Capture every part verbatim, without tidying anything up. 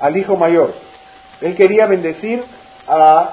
al hijo mayor. Él quería bendecir a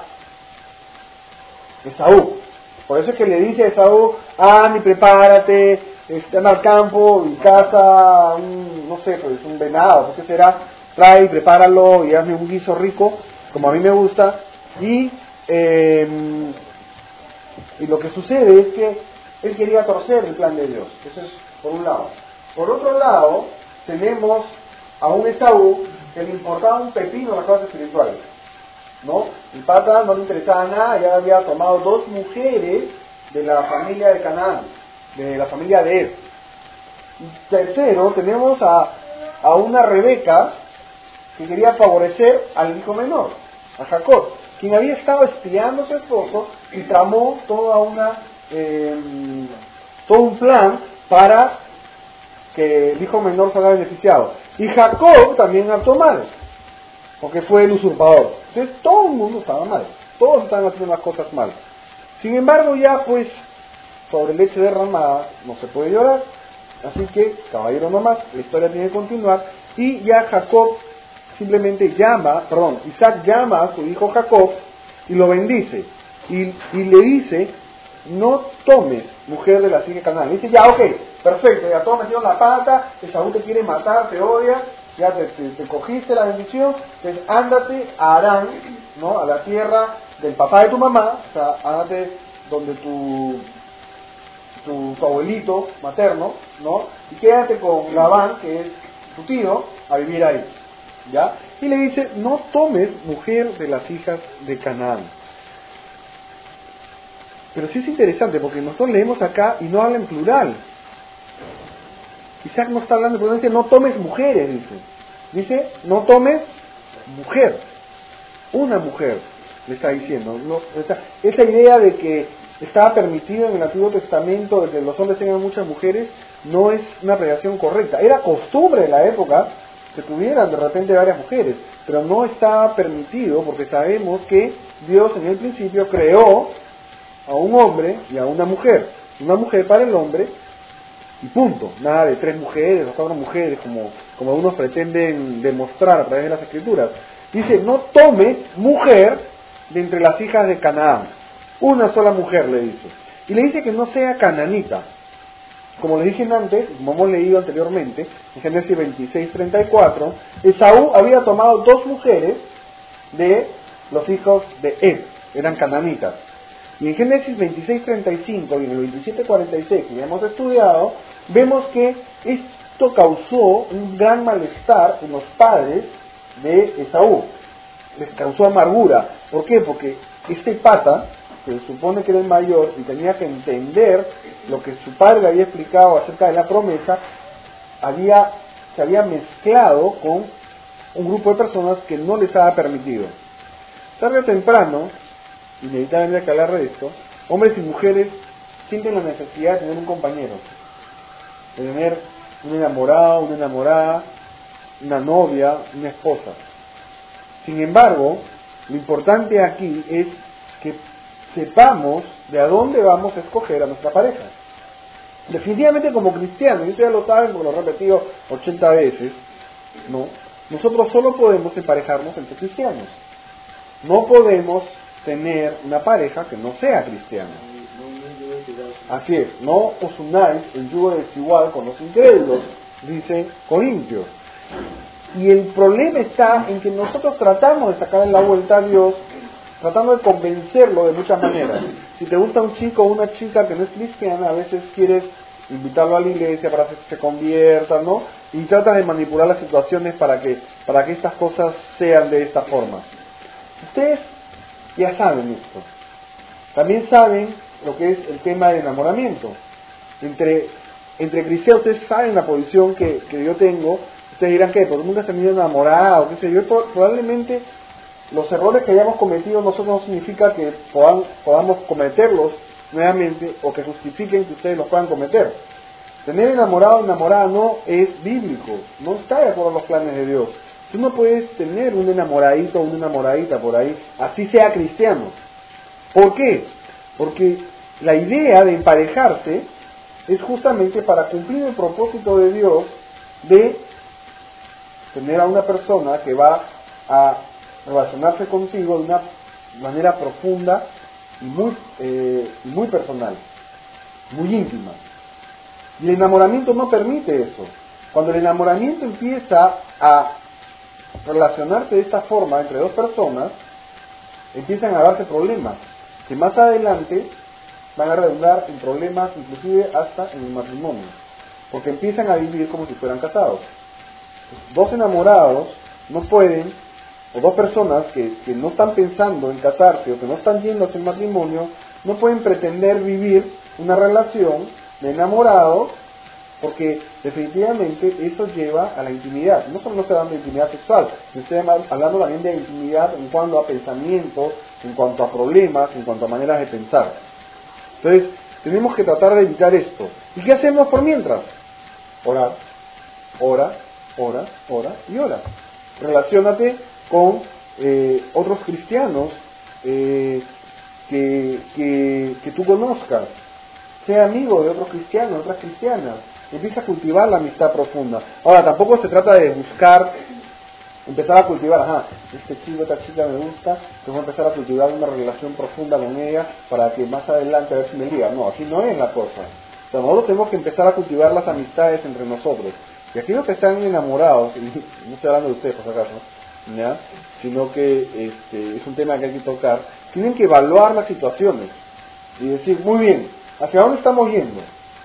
Esaú. Por eso es que le dice a Esaú, anda y prepárate, anda al campo y caza un, no sé, pues un venado, ¿qué será? Trae y prepáralo y hazme un guiso rico, como a mí me gusta. Y, eh, y lo que sucede es que él quería torcer el plan de Dios. Eso es por un lado. Por otro lado, tenemos a un Esaú que le importaba un pepino las cosas espirituales, ¿no? El pata no le interesaba nada, ya había tomado dos mujeres de la familia de Canaán, de la familia de Ed. Y tercero, tenemos a, a una Rebeca que quería favorecer al hijo menor, a Jacob, quien había estado espiando a su esposo y tramó toda una, eh, todo un plan para que el hijo menor salga beneficiado. Y Jacob también actuó mal, porque fue el usurpador. Entonces todo el mundo estaba mal, todos estaban haciendo las cosas mal. Sin embargo, ya pues sobre leche derramada no se puede llorar, así que caballero nomás, la historia tiene que continuar. Y ya Jacob simplemente llama, perdón, Isaac llama a su hijo Jacob y lo bendice y, y le dice: no tomes mujer de la hijas de Canaán. Le dice: ya, ok, perfecto, ya todos metieron la pata, Esaú te quiere matar, te odia, ya te, te, te cogiste la bendición, entonces ándate a Harán, ¿no? A la tierra del papá de tu mamá, o sea, ándate donde tu, tu, tu abuelito materno, ¿no? Y quédate con Labán, que es tu tío, a vivir ahí, ¿ya? Y le dice: no tomes mujer de las hijas de Canaán. Pero sí es interesante, porque nosotros leemos acá y no habla en plural. Isaac no está hablando en plural, dice: no tomes mujeres, dice. Dice: no tomes mujer. Una mujer, le está diciendo. No, esa, esa idea de que estaba permitido en el Antiguo Testamento de que los hombres tengan muchas mujeres, no es una apreciación correcta. Era costumbre de la época que tuvieran de repente varias mujeres, pero no estaba permitido, porque sabemos que Dios en el principio creó a un hombre y a una mujer, una mujer para el hombre y punto, nada de tres mujeres o cuatro mujeres como, como algunos pretenden demostrar a través de las escrituras. Dice: no tomes mujer de entre las hijas de Canaán, una sola mujer, le dice, y le dice que no sea cananita. Como le dije antes, como hemos leído anteriormente en Génesis veintiséis treinta y cuatro, Esaú había tomado dos mujeres de los hijos de Ed, eran cananitas. Y en Génesis veintiséis treinta y cinco y en el veintisiete cuarenta y seis que ya hemos estudiado, vemos que esto causó un gran malestar en los padres de Esaú. Les causó amargura. ¿Por qué? Porque este pata, que se supone que era el mayor y tenía que entender lo que su padre le había explicado acerca de la promesa, había, se había mezclado con un grupo de personas que no les había permitido. Tarde o temprano, inevitablemente que hablar de esto, hombres y mujeres sienten la necesidad de tener un compañero, de tener un enamorado, una enamorada, una novia, una esposa. Sin embargo, lo importante aquí es que sepamos de a dónde vamos a escoger a nuestra pareja. Definitivamente como cristianos, y ustedes ya lo saben porque lo he repetido ochenta veces, ¿no? Nosotros solo podemos emparejarnos entre cristianos. No podemos tener una pareja que no sea cristiana. Así es, no os unáis en yugo desigual con los incrédulos, dice Corintios. Y el problema está en que nosotros tratamos de sacarle la vuelta a Dios, tratando de convencerlo de muchas maneras. Si te gusta un chico o una chica que no es cristiana, a veces quieres invitarlo a la iglesia para que se convierta, ¿no? Y tratas de manipular las situaciones para que, para que estas cosas sean de esta forma. Ustedes ya saben esto. También saben lo que es el tema del enamoramiento. Entre, entre cristianos, ustedes saben la posición que, que yo tengo. Ustedes dirán que porque nunca se han ido enamorado, qué sé yo. Probablemente los errores que hayamos cometido nosotros no significa que podamos, podamos cometerlos nuevamente o que justifiquen que ustedes los puedan cometer. Tener enamorado o enamorada no es bíblico, no está de acuerdo a los planes de Dios. Tú no puedes tener un enamoradito o una enamoradita por ahí, así sea cristiano. ¿Por qué? Porque la idea de emparejarse es justamente para cumplir el propósito de Dios de tener a una persona que va a relacionarse contigo de una manera profunda y muy, eh, y muy personal, muy íntima. Y el enamoramiento no permite eso. Cuando el enamoramiento empieza a relacionarse de esta forma entre dos personas, empiezan a darse problemas, que más adelante van a redundar en problemas, inclusive hasta en el matrimonio, porque empiezan a vivir como si fueran casados. Dos enamorados no pueden, o dos personas que, que no están pensando en casarse o que no están yendo hacia el matrimonio, no pueden pretender vivir una relación de enamorados, porque definitivamente eso lleva a la intimidad. No solo no estoy hablando de intimidad sexual, estoy hablando también de intimidad en cuanto a pensamientos, en cuanto a problemas, en cuanto a maneras de pensar. Entonces, tenemos que tratar de evitar esto. ¿Y qué hacemos por mientras? Orar, ora, ora, ora y ora. Relaciónate con eh, otros cristianos eh, que, que, que tú conozcas. Sea amigo de otros cristianos, de otras cristianas. Empieza a cultivar la amistad profunda. Ahora, tampoco se trata de buscar, empezar a cultivar, ajá, este chico, esta chica me gusta, entonces voy a empezar a cultivar una relación profunda con ella para que más adelante a ver si me liga. No, así no es la cosa. O sea, nosotros tenemos que empezar a cultivar las amistades entre nosotros. Y aquellos que están enamorados, y no estoy hablando de ustedes por si acaso, ¿ya? Sino que este, es un tema que hay que tocar, tienen que evaluar las situaciones y decir, muy bien, ¿hacia dónde estamos yendo?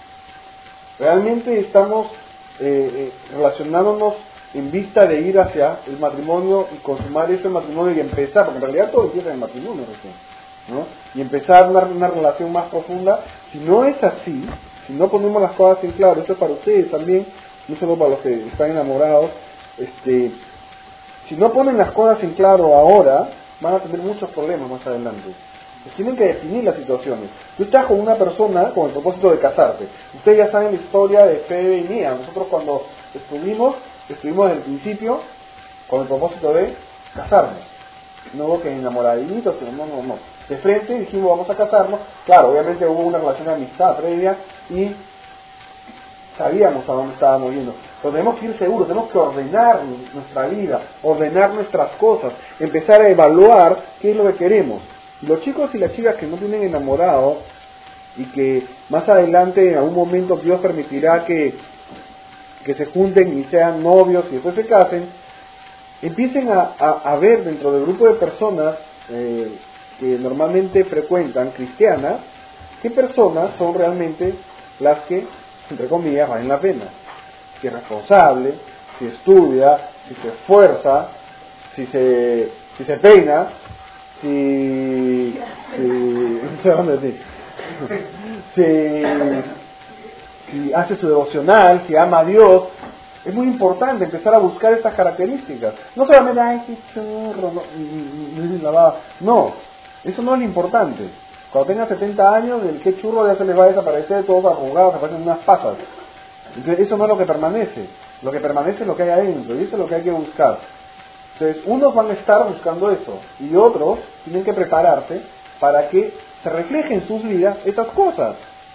¿Realmente estamos eh, eh, relacionándonos en vista de ir hacia el matrimonio y consumar ese matrimonio y empezar, porque en realidad todo empieza en el matrimonio recién, ¿no? Y empezar una, una relación más profunda? Si no es así, si no ponemos las cosas en claro, esto es para ustedes también, no solo para los que están enamorados, este, si no ponen las cosas en claro ahora, van a tener muchos problemas más adelante. Pues tienen que definir las situaciones. Tú estás con una persona con el propósito de casarte. Ustedes ya saben la historia de Febe y mía. Nosotros cuando estuvimos, estuvimos desde el principio con el propósito de casarnos. No hubo que enamoraditos, pero no, no, no. De frente dijimos vamos a casarnos. Claro, obviamente hubo una relación de amistad previa y sabíamos a dónde estábamos yendo. Pero tenemos que ir seguros, tenemos que ordenar nuestra vida, ordenar nuestras cosas, empezar a evaluar qué es lo que queremos. Los chicos y las chicas que no tienen enamorado y que más adelante en algún momento Dios permitirá que, que se junten y sean novios y después se casen, empiecen a, a, a ver dentro del grupo de personas eh, que normalmente frecuentan cristianas, qué personas son realmente las que, entre comillas, valen la pena. Si es responsable, si estudia, si se esfuerza, si se, si se peina, si, si, no sé dónde decir, si, si hace su devocional, si ama a Dios. Es muy importante empezar a buscar estas características. No solamente, ay, qué churro, no, no, no, eso no es lo importante. Cuando tengan setenta años, el qué churro ya se les va a desaparecer, todos arrugados, aparecen unas pasas. Entonces, eso no es lo que permanece. Lo que permanece es lo que hay adentro, y eso es lo que hay que buscar. Entonces, unos van a estar buscando eso, y otros tienen que prepararse para que se reflejen en sus vidas estas cosas.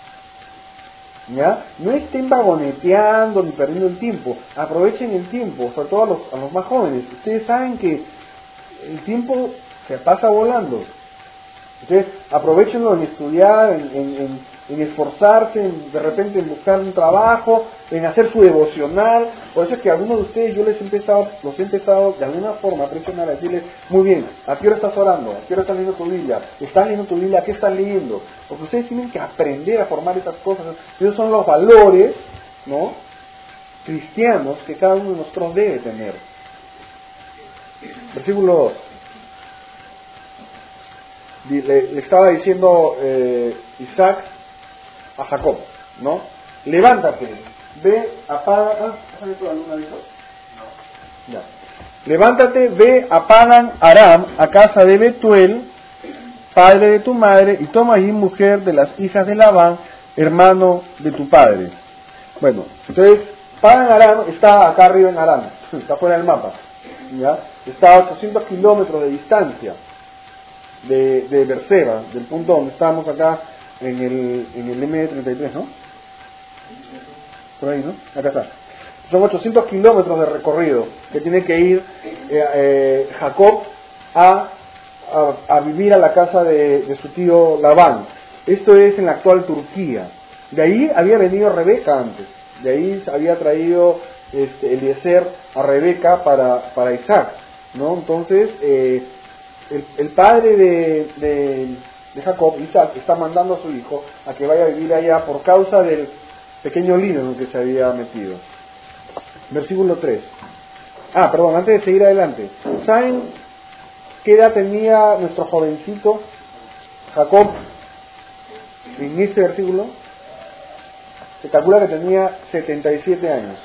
¿Ya? No estén vagoneteando ni perdiendo el tiempo. Aprovechen el tiempo, sobre todo a los, a los más jóvenes. Ustedes saben que el tiempo se pasa volando. Entonces, aprovechenlo en estudiar, en, en, en, en esforzarse, en, de repente en buscar un trabajo, en hacer su devocional. Por eso es que a algunos de ustedes yo les he empezado, los he empezado de alguna forma a presionar, a decirles, muy bien, ¿a qué hora estás orando? ¿A qué hora estás leyendo tu Biblia? ¿Estás leyendo tu Biblia? ¿Qué estás leyendo? Porque ustedes tienen que aprender a formar esas cosas. Esos son los valores, ¿no?, cristianos que cada uno de nosotros debe tener. Versículo dos. Le, le estaba diciendo eh, Isaac a Jacob, ¿no? Levántate, ve, apaga, ¿ah, ¿has la luna, dijo? No. Ya. Levántate, ve a Padan Aram, a casa de Betuel, padre de tu madre, y toma allí mujer de las hijas de Labán, hermano de tu padre. Bueno, entonces, Padan Aram está acá arriba en Aram, está fuera del mapa, ¿ya? Está a ochocientos kilómetros de distancia de, de Berseba, del punto donde estábamos acá en el, en el M treinta y tres, ¿no? Por ahí, ¿no? Acá está. Son ochocientos kilómetros de recorrido que tiene que ir eh, eh, Jacob a, a, a vivir a la casa de, de su tío Labán. Esto es en la actual Turquía. De ahí había venido Rebeca antes. De ahí había traído este, Eliezer a Rebeca para, para Isaac, ¿no? Entonces, eh, el, el padre de, de, de Jacob, Isaac, está mandando a su hijo a que vaya a vivir allá por causa del pequeño lío en el que se había metido. Versículo tres. Ah, perdón, antes de seguir adelante. ¿Saben qué edad tenía nuestro jovencito Jacob en este versículo? Se calcula que tenía setenta y siete años.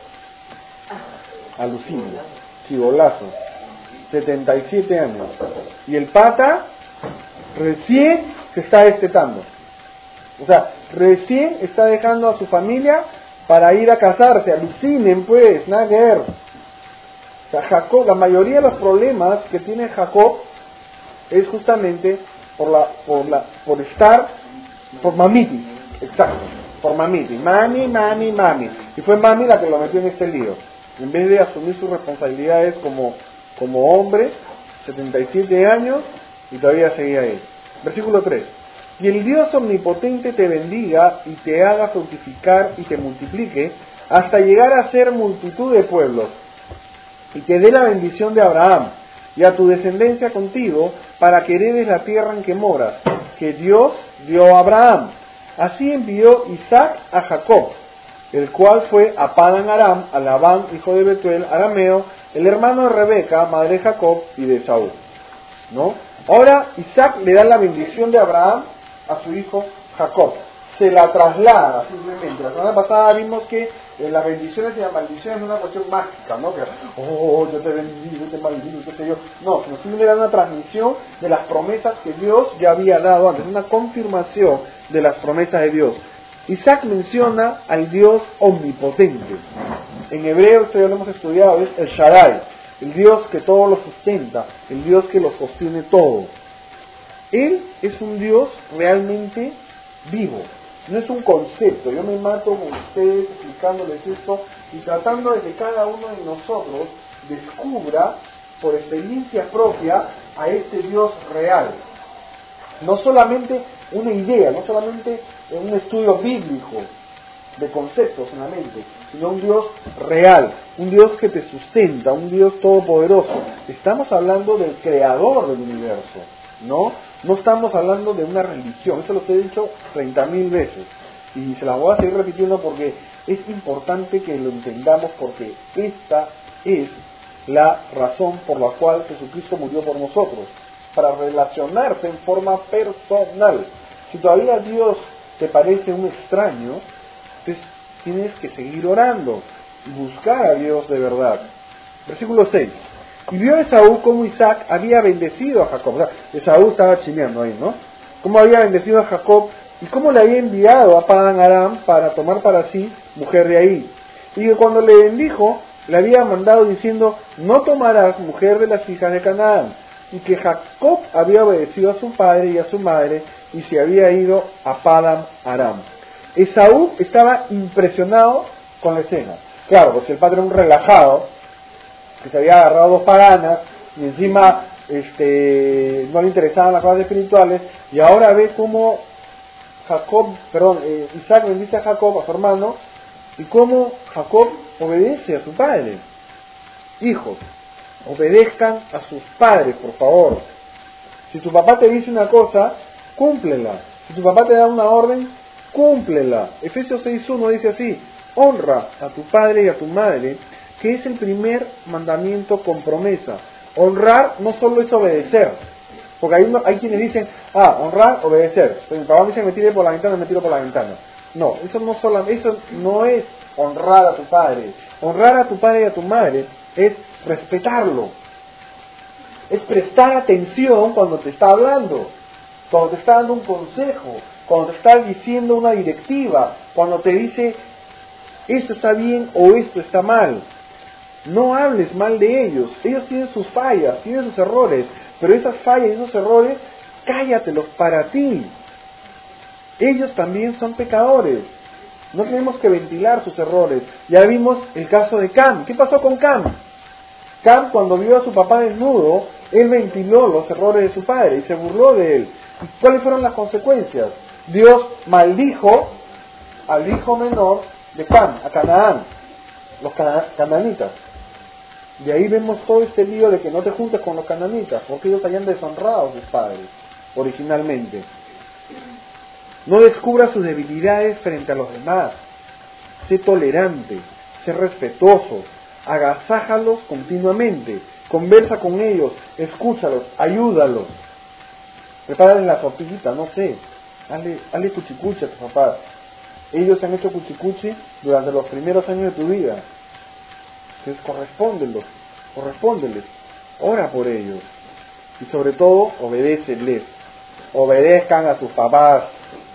Alucina, chibolazo. setenta y siete años. Y el pata recién se está destetando. O sea, recién está dejando a su familia para ir a casarse. Alucinen, pues, nada que ver. O sea, Jacob, la mayoría de los problemas que tiene Jacob es justamente por la, por la, por estar, por mamitis, exacto, por mamitis, mami, mami, mami. Y fue mami la que lo metió en este lío. En vez de asumir sus responsabilidades como, como hombre, setenta y siete años, y todavía seguía ahí. Versículo tres. Y el Dios omnipotente te bendiga y te haga fructificar y te multiplique hasta llegar a ser multitud de pueblos, y te dé la bendición de Abraham y a tu descendencia contigo, para que heredes la tierra en que moras, que Dios dio a Abraham. Así envió Isaac a Jacob, el cual fue a Padan Aram, a Labán, hijo de Betuel, arameo, el hermano de Rebeca, madre de Jacob y de Esaú. ¿No? Ahora Isaac le da la bendición de Abraham a su hijo Jacob. Se la traslada simplemente. La semana pasada vimos que eh, las bendiciones y las maldiciones no es una cuestión mágica, ¿no? Que, oh, yo te bendigo, yo te maldigo, qué sé yo. No, sino simplemente era una transmisión de las promesas que Dios ya había dado antes, una confirmación de las promesas de Dios. Isaac menciona al Dios omnipotente. En hebreo, esto ya lo hemos estudiado, es el Shaddai, el Dios que todo lo sustenta, el Dios que lo sostiene todo. Él es un Dios realmente vivo, no es un concepto. Yo me mato con ustedes explicándoles esto y tratando de que cada uno de nosotros descubra por experiencia propia a este Dios real. No solamente una idea, no solamente un estudio bíblico de conceptos en la mente, sino un Dios real, un Dios que te sustenta, un Dios todopoderoso. Estamos hablando del creador del universo, ¿no? No estamos hablando de una religión. Eso lo he dicho treinta mil veces y se las voy a seguir repitiendo porque es importante que lo entendamos, porque esta es la razón por la cual Jesucristo murió por nosotros, para relacionarse en forma personal. Si todavía Dios te parece un extraño, entonces tienes que seguir orando y buscar a Dios de verdad. Versículo seis. Y vio Esaú cómo Isaac había bendecido a Jacob. O sea, Esaú estaba chineando ahí, ¿no? Cómo había bendecido a Jacob y cómo le había enviado a Padan Aram para tomar para sí mujer de ahí. Y que cuando le bendijo, le había mandado diciendo: no tomarás mujer de las hijas de Canaán. Y que Jacob había obedecido a su padre y a su madre y se había ido a Padan Aram. Esaú estaba impresionado con la escena. Claro, pues el padre era un relajado, que se había agarrado dos paganas y encima este, no le interesaban las cosas espirituales, y ahora ve cómo Jacob, perdón, eh, Isaac bendice a Jacob, a su hermano, y cómo Jacob obedece a su padre. Hijos, obedezcan a sus padres, por favor. Si tu papá te dice una cosa, cúmplela. Si tu papá te da una orden, cúmplela. Efesios seis uno dice así: honra a tu padre y a tu madre, que es el primer mandamiento con promesa. Honrar no solo es obedecer, porque hay, uno, hay quienes dicen: ah, honrar, obedecer. Si mi papá me dice que me tire por la ventana, me tiro por la ventana. No, eso no, solo, eso no es honrar a tu padre. Honrar a tu padre y a tu madre es respetarlo, es prestar atención cuando te está hablando, cuando te está dando un consejo, cuando te está diciendo una directiva, cuando te dice esto está bien o esto está mal. No hables mal de ellos. Ellos tienen sus fallas, tienen sus errores, pero esas fallas y esos errores, cállatelos para ti. Ellos también son pecadores. No tenemos que ventilar sus errores. Ya vimos el caso de Cam. ¿Qué pasó con Cam? Cam, cuando vio a su papá desnudo, él ventiló los errores de su padre y se burló de él. ¿Y cuáles fueron las consecuencias? Dios maldijo al hijo menor de Cam, a Canaán, los cana- cananitas. De ahí vemos todo este lío de que no te juntes con los cananitas, porque ellos habían deshonrado a sus padres originalmente. No descubra sus debilidades frente a los demás. Sé tolerante, sé respetuoso, agasájalos continuamente, conversa con ellos, escúchalos, ayúdalos. Prepárales la tortillita, no sé, hazle, hazle cuchicuchi a tus papás. Ellos se han hecho cuchicuchi durante los primeros años de tu vida. Entonces correspóndelos, correspóndeles, ora por ellos. Y sobre todo, obedéceles, obedezcan a sus papás.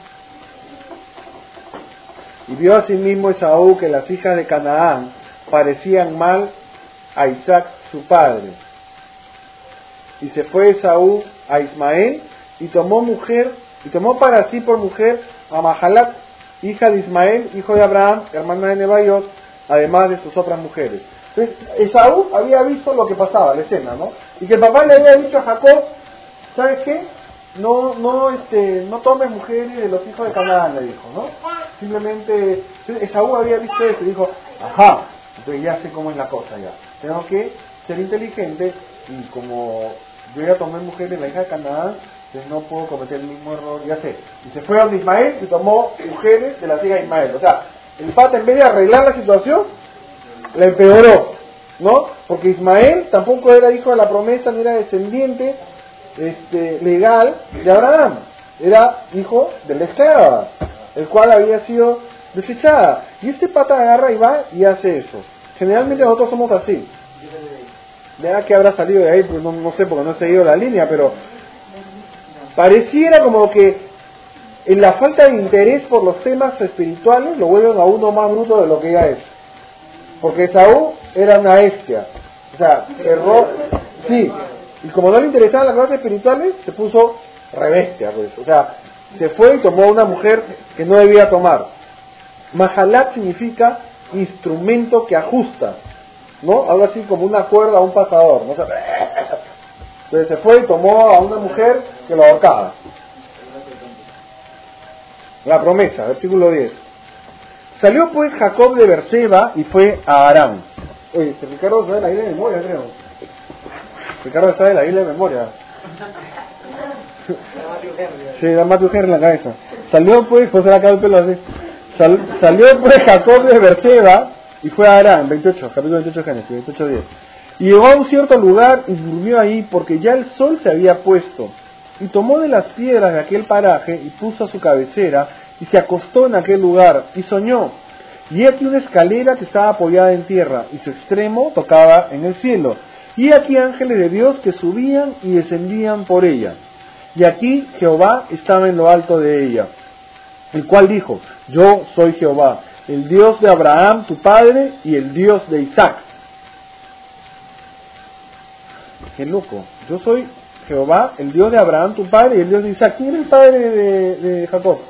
Y vio asimismo Esaú que las hijas de Canaán parecían mal a Isaac su padre. Y se fue Esaú a Ismael y tomó mujer, y tomó para sí por mujer a Mahalat, hija de Ismael, hijo de Abraham, hermana de Nebaiot, además de sus otras mujeres. Entonces, Esaú había visto lo que pasaba, la escena, ¿no? Y que el papá le había dicho a Jacob, ¿sabes qué? No, no, este, no tomes mujeres de los hijos de Canaán, le dijo, ¿no? Simplemente, Esaú había visto eso y dijo, ajá, entonces ya sé cómo es la cosa ya. Tengo que ser inteligente y como yo ya tomé mujeres de la hija de Canaán, entonces no puedo cometer el mismo error, ya sé. Y se fue a Ismael y tomó mujeres de la hija de Ismael. O sea, el pata en vez de arreglar la situación, la empeoró, ¿no? Porque Ismael tampoco era hijo de la promesa, ni era descendiente este, legal de Abraham. Era hijo de la esclava, el cual había sido desechada. Y este pata agarra y va y hace eso. Generalmente nosotros somos así. Vea que habrá salido de ahí, pues no, no sé porque no he seguido la línea, pero pareciera como que en la falta de interés por los temas espirituales lo vuelven a uno más bruto de lo que ya es. Porque Esaú era una bestia, o sea, erró, sí, y como no le interesaban las cosas espirituales, se puso rebestia, pues, o sea, se fue y tomó una mujer que no debía tomar. Mahalat significa instrumento que ajusta, ¿no? Algo así como una cuerda a un pasador, ¿no? O sea, entonces se fue y tomó a una mujer que lo ahorcaba. La promesa, versículo diez. Salió pues Jacob de Berseba y fue a Aram. Oye, este Ricardo sabe la Biblia de memoria, creo. Ricardo sabe la Biblia de memoria. Sí, da Matthew Henry en la cabeza. Salió pues, José le acaba el pelo así. Sal, salió pues Jacob de Berseba y fue a Aram, veintiocho, capítulo veintiocho de Génesis, veintiocho diez. Y llegó a un cierto lugar y durmió ahí porque ya el sol se había puesto. Y tomó de las piedras de aquel paraje y puso a su cabecera y se acostó en aquel lugar y soñó. Y aquí una escalera que estaba apoyada en tierra y su extremo tocaba en el cielo. Y aquí ángeles de Dios que subían y descendían por ella. Y aquí Jehová estaba en lo alto de ella, el cual dijo, yo soy Jehová, el Dios de Abraham tu padre y el Dios de Isaac. Qué loco, yo soy Jehová, el Dios de Abraham tu padre y el Dios de Isaac. ¿Quién era el padre de, de Jacob?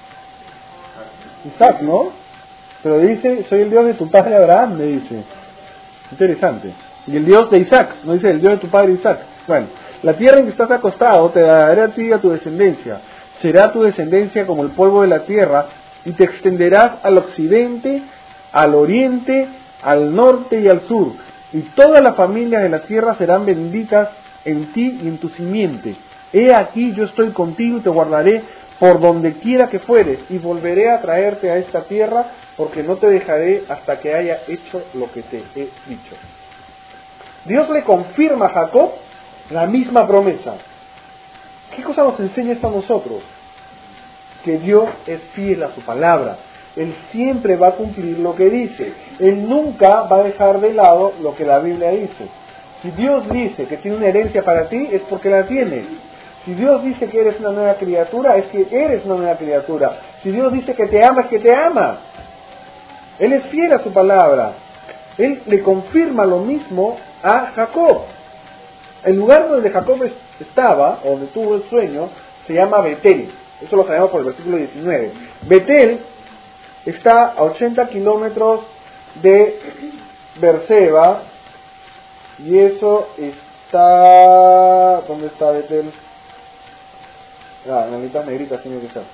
Isaac, ¿no? Pero dice, soy el Dios de tu padre Abraham, le dice. Interesante. Y el Dios de Isaac, no dice el Dios de tu padre Isaac. Bueno, la tierra en que estás acostado te daré a ti y a tu descendencia. Será tu descendencia como el polvo de la tierra, y te extenderás al occidente, al oriente, al norte y al sur. Y todas las familias de la tierra serán benditas en ti y en tu simiente. He aquí yo estoy contigo y te guardaré por donde quiera que fueres, y volveré a traerte a esta tierra, porque no te dejaré hasta que haya hecho lo que te he dicho. Dios le confirma a Jacob la misma promesa. ¿Qué cosa nos enseña esto a nosotros? Que Dios es fiel a su palabra. Él siempre va a cumplir lo que dice. Él nunca va a dejar de lado lo que la Biblia dice. Si Dios dice que tiene una herencia para ti, es porque la tiene. Si Dios dice que eres una nueva criatura, es que eres una nueva criatura. Si Dios dice que te ama, es que te ama. Él es fiel a su palabra. Él le confirma lo mismo a Jacob. El lugar donde Jacob estaba, o donde tuvo el sueño, se llama Betel. Eso lo sabemos por el versículo diecinueve. Betel está a ochenta kilómetros de Beerseba, y eso está... ¿Dónde está Betel? Ah, en la mitad negrita tiene que estar.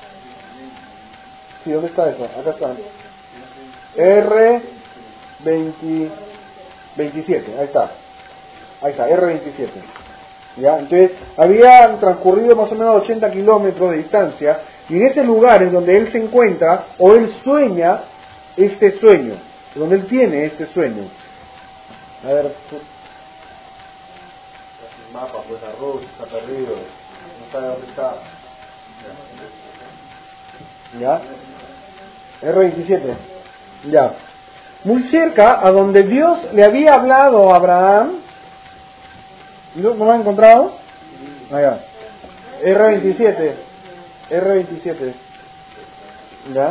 Sí, ¿dónde está eso? Acá está. R veintisiete, ahí está. Ahí está, R veintisiete. ¿Ya? Entonces, habían transcurrido más o menos ochenta kilómetros de distancia, y en ese lugar es donde él se encuentra, o él sueña este sueño, donde él tiene este sueño. A ver, pues, el mapa, pues arroz, está perdido, no sabe dónde está. ¿Ya? R veintisiete. Ya. Muy cerca a donde Dios le había hablado a Abraham. ¿No, ¿no lo han encontrado? Allá. R veintisiete. R veintisiete. ¿Ya?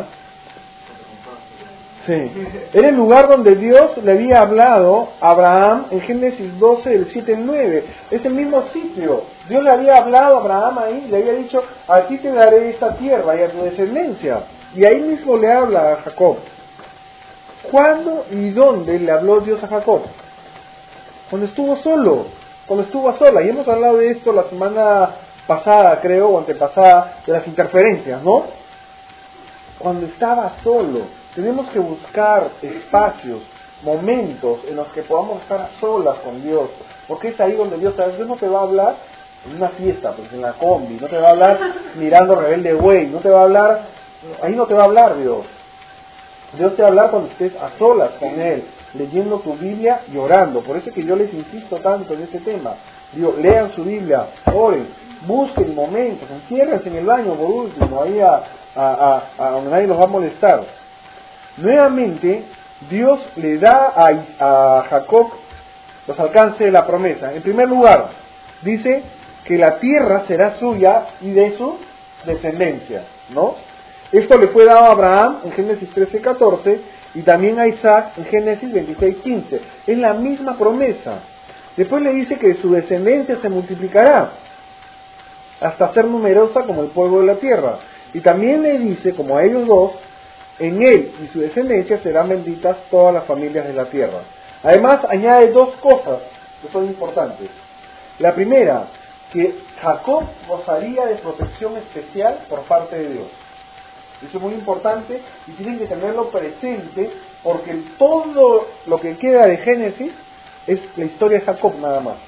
Sí. Era el lugar donde Dios le había hablado a Abraham en Génesis doce, del siete al nueve. Es el mismo sitio. Dios le había hablado a Abraham ahí, le había dicho, a ti te daré esta tierra y a tu descendencia. Y ahí mismo le habla a Jacob. ¿Cuándo y dónde le habló Dios a Jacob? Cuando estuvo solo, cuando estuvo a sola. Y hemos hablado de esto la semana pasada, creo, o antepasada, de las interferencias, ¿no? Cuando estaba solo. Tenemos que buscar espacios, momentos en los que podamos estar a solas con Dios, porque es ahí donde Dios, Dios no te va a hablar en una fiesta, pues en la combi, no te va a hablar mirando Rebelde Way, no te va a hablar, ahí no te va a hablar Dios. Dios te va a hablar cuando estés a solas con Él, leyendo tu Biblia y orando. Por eso es que yo les insisto tanto en este tema. Digo, lean su Biblia, oren, busquen momentos, enciérrense en el baño por último, ahí a, a, a, a donde nadie los va a molestar. Nuevamente, Dios le da a, a Jacob los alcances de la promesa. En primer lugar, dice que la tierra será suya y de su descendencia, ¿no? Esto le fue dado a Abraham en Génesis trece, catorce y también a Isaac en Génesis veintiséis, quince. Es la misma promesa. Después le dice que su descendencia se multiplicará hasta ser numerosa como el polvo de la tierra. Y también le dice, como a ellos dos, en él y su descendencia serán benditas todas las familias de la tierra. Además, añade dos cosas que son importantes. La primera, que Jacob gozaría de protección especial por parte de Dios. Eso es muy importante y tienen que tenerlo presente, porque todo lo que queda de Génesis es la historia de Jacob nada más.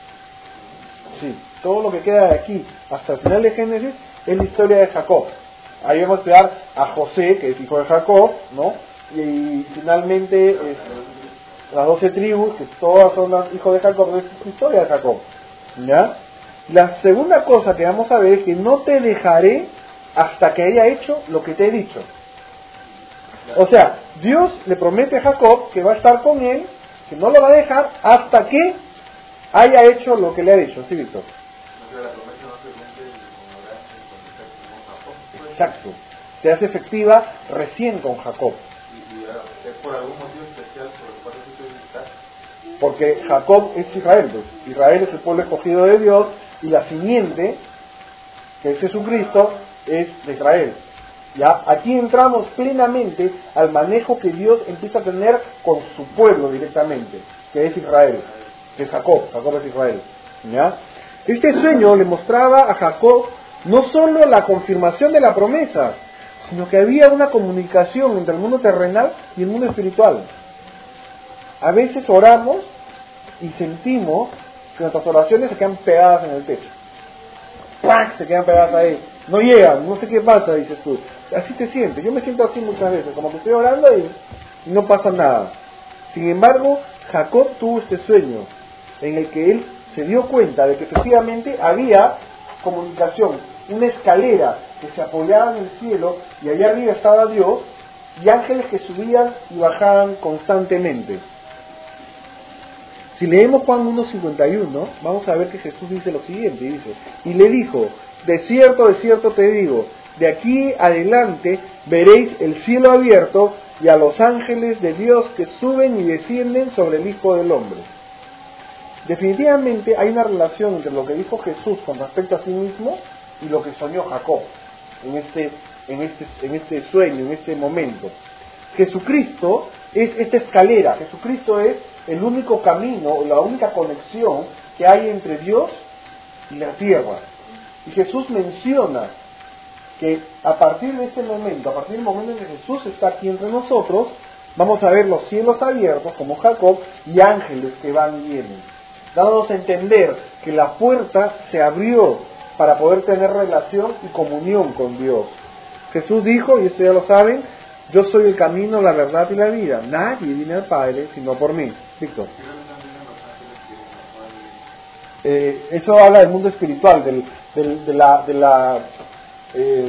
Sí, todo lo que queda de aquí hasta el final de Génesis es la historia de Jacob. Ahí vamos a estudiar a José, que es hijo de Jacob, ¿no? Y, y finalmente es, las doce tribus, que todas son los hijos de Jacob, es la historia de Jacob. ¿Ya? La segunda cosa que vamos a ver es que no te dejaré hasta que haya hecho lo que te he dicho. O sea, Dios le promete a Jacob que va a estar con él, que no lo va a dejar hasta que haya hecho lo que le ha dicho. ¿Sí, Víctor? Exacto. Se hace efectiva recién con Jacob. ¿Y, y es por algún motivo especial por el cual se puede visitar? Porque Jacob es Israel. Pues. Israel es el pueblo escogido de Dios y la simiente, que es Jesucristo, es de Israel. ¿Ya? Aquí entramos plenamente al manejo que Dios empieza a tener con su pueblo directamente, que es Israel, que es Jacob. Jacob es Israel. ¿Ya? Este sueño le mostraba a Jacob no solo la confirmación de la promesa, sino que había una comunicación entre el mundo terrenal y el mundo espiritual. A veces oramos y sentimos que nuestras oraciones se quedan pegadas en el techo. ¡Plac! Se quedan pegadas ahí. No llegan, no sé qué pasa, dices tú. Así te sientes. Yo me siento así muchas veces, como que estoy orando y, y no pasa nada. Sin embargo, Jacob tuvo este sueño en el que él se dio cuenta de que efectivamente había comunicación, una escalera que se apoyaba en el cielo y allá arriba estaba Dios y ángeles que subían y bajaban constantemente. Si leemos Juan uno cincuenta y uno, vamos a ver que Jesús dice lo siguiente, dice, y le dijo, de cierto, de cierto te digo, de aquí adelante veréis el cielo abierto y a los ángeles de Dios que suben y descienden sobre el Hijo del Hombre. Definitivamente hay una relación entre lo que dijo Jesús con respecto a sí mismo y lo que soñó Jacob en este en este, en este sueño, en este momento. Jesucristo es esta escalera, Jesucristo es el único camino, la única conexión que hay entre Dios y la tierra. Y Jesús menciona que a partir de este momento, a partir del momento en que Jesús está aquí entre nosotros, vamos a ver los cielos abiertos como Jacob y ángeles que van y vienen, dándonos a entender que la puerta se abrió para poder tener relación y comunión con Dios. Jesús dijo, y esto ya lo saben, yo soy el camino, la verdad y la vida. Nadie viene al Padre sino por mí. Víctor. Eh, eso habla del mundo espiritual, del, del, de la... De la eh,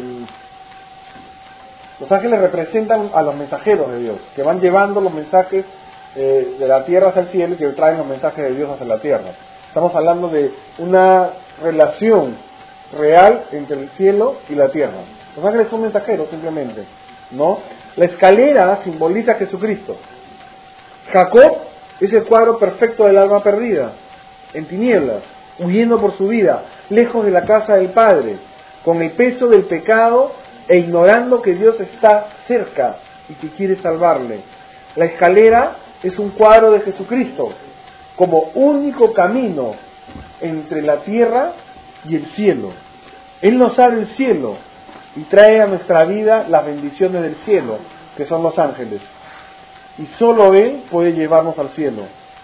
los ángeles representan a los mensajeros de Dios, que van llevando los mensajes eh, de la tierra hacia el cielo y que traen los mensajes de Dios hacia la tierra. Estamos hablando de una relación real entre el cielo y la tierra. Los ángeles son mensajeros simplemente, ¿no? La escalera simboliza a Jesucristo. Jacob es el cuadro perfecto del alma perdida, en tinieblas, huyendo por su vida, lejos de la casa del Padre, con el peso del pecado e ignorando que Dios está cerca y que quiere salvarle. La escalera es un cuadro de Jesucristo como único camino entre la tierra y el cielo. Él nos abre el cielo y trae a nuestra vida las bendiciones del cielo, que son los ángeles. Y solo Él puede llevarnos al cielo.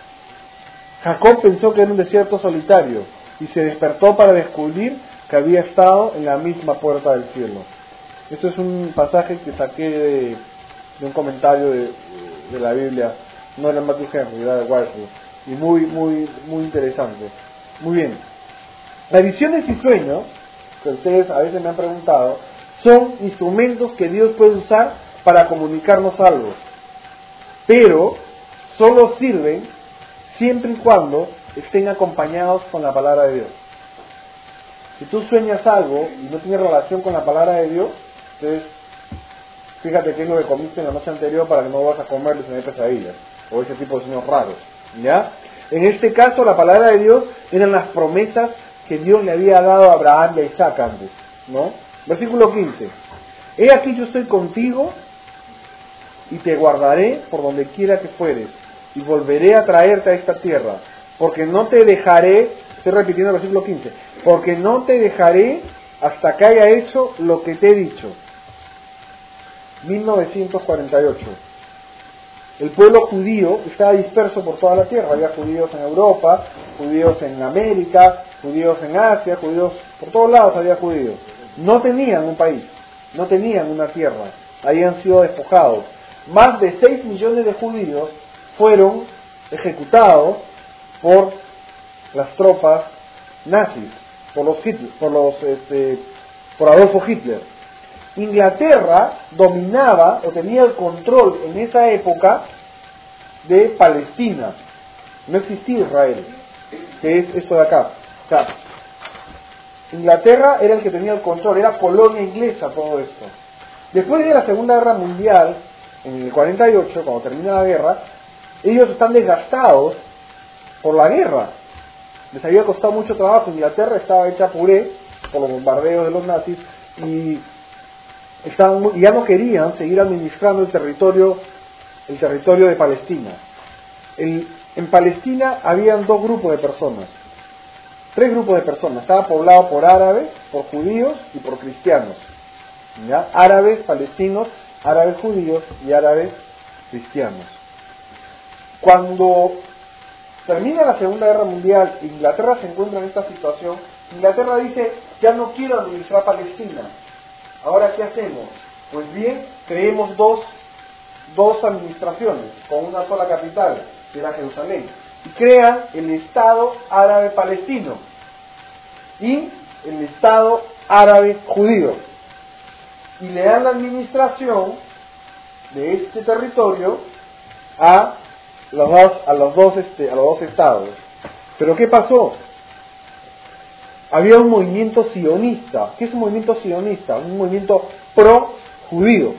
Jacob pensó que era un desierto solitario y se despertó para descubrir que había estado en la misma puerta del cielo. Esto es un pasaje que saqué de, de un comentario de, de la Biblia, no era Matthew Henry, era de Wycliffe, y muy, muy, muy interesante. Muy bien. Las visiones y sueños, que ustedes a veces me han preguntado, son instrumentos que Dios puede usar para comunicarnos algo, pero solo sirven siempre y cuando estén acompañados con la palabra de Dios. Si tú sueñas algo y no tiene relación con la palabra de Dios, entonces fíjate qué es lo que comiste en la noche anterior para que no vas a comer y tener pesadillas o ese tipo de sueños raros, ¿ya? En este caso la palabra de Dios eran las promesas que Dios le había dado a Abraham y a Isaac antes, ¿no? Versículo quince. He aquí yo estoy contigo y te guardaré por donde quiera que fueres y volveré a traerte a esta tierra, porque no te dejaré, estoy repitiendo el versículo quince, porque no te dejaré hasta que haya hecho lo que te he dicho. mil novecientos cuarenta y ocho. El pueblo judío estaba disperso por toda la tierra. Había judíos en Europa, judíos en América, judíos en Asia, judíos por todos lados había judíos. No tenían un país, no tenían una tierra, habían sido despojados. Más de seis millones de judíos fueron ejecutados por las tropas nazis, por los Hitler, por los este, por Adolfo Hitler. Inglaterra dominaba o tenía el control en esa época de Palestina. No existía Israel, que es esto de acá. O sea, Inglaterra era el que tenía el control, era colonia inglesa todo esto. Después de la Segunda Guerra Mundial, en el cuarenta y ocho, cuando termina la guerra, ellos están desgastados por la guerra. Les había costado mucho trabajo. Inglaterra estaba hecha puré por los bombardeos de los nazis y estaban, ya no querían seguir administrando el territorio, el territorio de Palestina. El, en Palestina habían dos grupos de personas, tres grupos de personas. Estaba poblado por árabes, por judíos y por cristianos. ¿Ya? Árabes palestinos, árabes judíos y árabes cristianos. Cuando termina la Segunda Guerra Mundial, Inglaterra se encuentra en esta situación. Inglaterra dice, ya no quiero administrar Palestina. ¿Ahora qué hacemos? Pues bien, creemos dos, dos administraciones con una sola capital, que era Jerusalén, y crean el Estado árabe palestino y el Estado árabe judío, y le dan la administración de este territorio a los dos, a los dos, este, a los dos estados. Pero ¿qué pasó? Había un movimiento sionista. ¿Qué es un movimiento sionista? Un movimiento pro-judío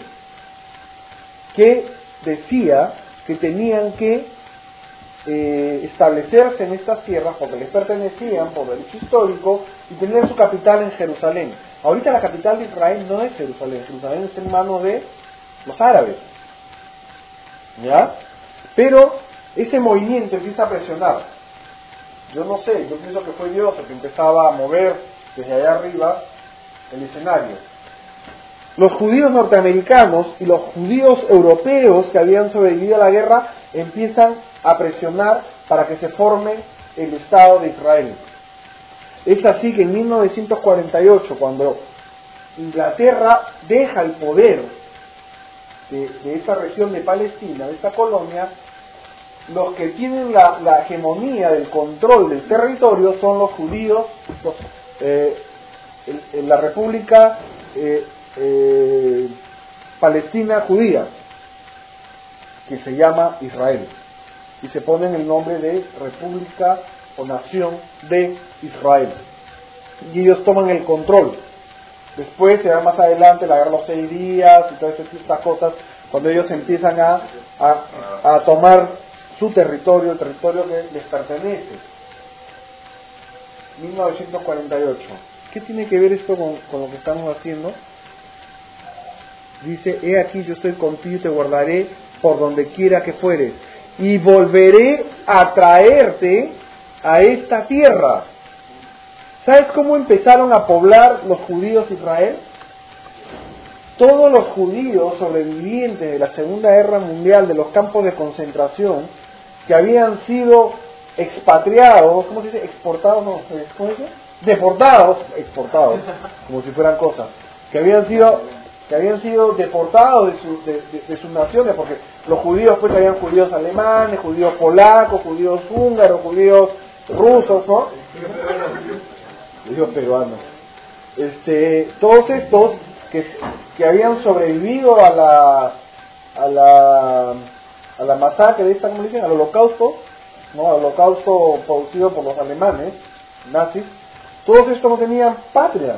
que decía que tenían que eh, establecerse en estas tierras porque les pertenecían por derecho histórico y tenían su capital en Jerusalén. Ahorita la capital de Israel no es Jerusalén, Jerusalén está en manos de los árabes, ¿ya? Pero ese movimiento empieza a presionar. Yo no sé, yo pienso que fue Dios el que empezaba a mover desde allá arriba el escenario. Los judíos norteamericanos y los judíos europeos que habían sobrevivido a la guerra empiezan a presionar para que se forme el Estado de Israel. Es así que en mil novecientos cuarenta y ocho, cuando Inglaterra deja el poder de, de esa región de Palestina, de esa colonia, los que tienen la, la hegemonía del control del territorio son los judíos, los, eh, en, en la República eh, eh, Palestina Judía, que se llama Israel, y se ponen el nombre de República o Nación de Israel, y ellos toman el control. Después se da más adelante la guerra de los seis días y todas estas cosas, cuando ellos empiezan a, a, a tomar su territorio, el territorio que les pertenece. mil novecientos cuarenta y ocho. ¿Qué tiene que ver esto con, con lo que estamos haciendo? Dice, he aquí yo estoy contigo y te guardaré por donde quiera que fueres, y volveré a traerte a esta tierra. ¿Sabes cómo empezaron a poblar los judíos Israel? Todos los judíos sobrevivientes de la Segunda Guerra Mundial, de los campos de concentración, que habían sido expatriados, ¿cómo se dice? Exportados, no, ¿cómo se dice? Deportados, exportados, como si fueran cosas, que habían sido, que habían sido deportados de, su, de, de, de sus naciones, porque los judíos pues habían judíos alemanes, judíos polacos, judíos húngaros, judíos rusos, ¿no? Judíos peruanos. Este, todos estos que, que habían sobrevivido a la a la a la masacre de esta, ¿cómo dicen? Al holocausto, ¿no? Al holocausto producido por los alemanes nazis. Todos estos no tenían patria,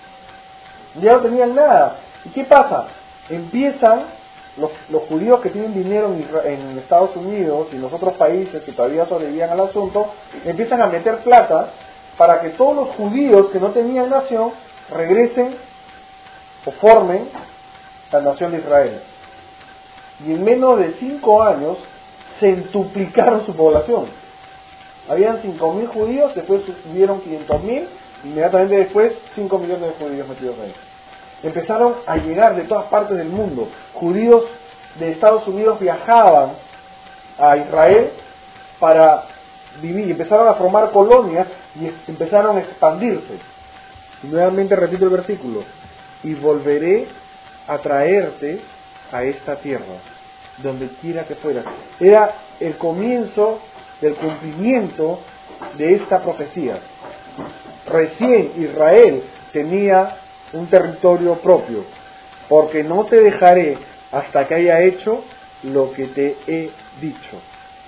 ya no tenían nada. ¿Y qué pasa? Empiezan los, los judíos que tienen dinero en, en Estados Unidos y en los otros países que todavía sobrevivían al asunto, empiezan a meter plata para que todos los judíos que no tenían nación regresen o formen la nación de Israel. Y en menos de cinco años se entuplicaron su población. Habían cinco mil judíos, después subieron quinientos mil, inmediatamente después cinco millones de judíos metidos ahí. Empezaron a llegar de todas partes del mundo. Judíos de Estados Unidos viajaban a Israel para vivir, empezaron a formar colonias y empezaron a expandirse. Y nuevamente repito el versículo: y volveré a traerte a esta tierra, donde quiera que fueras. Era el comienzo del cumplimiento de esta profecía. Recién Israel tenía un territorio propio, porque no te dejaré hasta que haya hecho lo que te he dicho.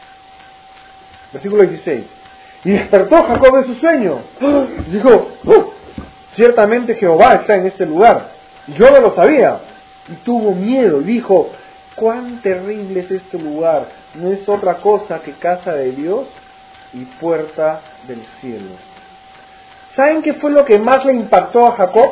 Versículo dieciséis. Y despertó Jacob de su sueño. Y dijo, oh, ciertamente Jehová está en este lugar. Y yo no lo sabía. Y tuvo miedo y dijo, cuán terrible es este lugar. No es otra cosa que casa de Dios y puerta del cielo. ¿Saben qué fue lo que más le impactó a Jacob?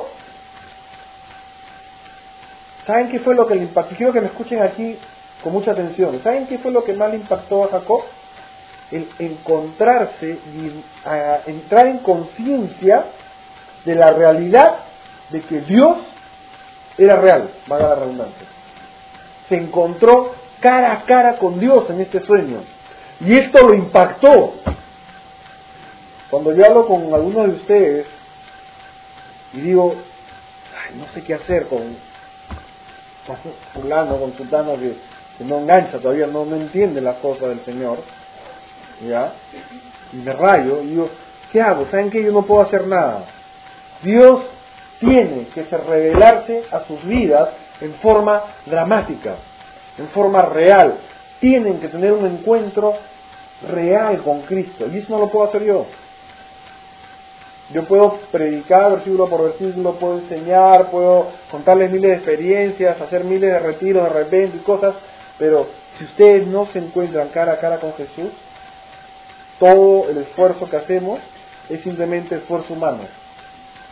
¿Saben qué fue lo que le impactó? Quiero que me escuchen aquí con mucha atención. ¿Saben qué fue lo que más le impactó a Jacob? El encontrarse y a entrar en conciencia de la realidad de que Dios era real, valga la redundancia. Se encontró cara a cara con Dios en este sueño. Y esto lo impactó. Cuando yo hablo con algunos de ustedes y digo, ay, no sé qué hacer con, con fulano, con sultano que, que no engancha todavía, no, no entiende las cosas del Señor, ¿ya? Y me rayo y digo, ¿qué hago? ¿Saben qué? Yo no puedo hacer nada. Dios tiene que revelarse a sus vidas en forma dramática, en forma real. Tienen que tener un encuentro real con Cristo, y eso no lo puedo hacer yo. Yo puedo predicar versículo por versículo, puedo enseñar, puedo contarles miles de experiencias, hacer miles de retiros de repente y cosas, pero si ustedes no se encuentran cara a cara con Jesús, todo el esfuerzo que hacemos es simplemente esfuerzo humano.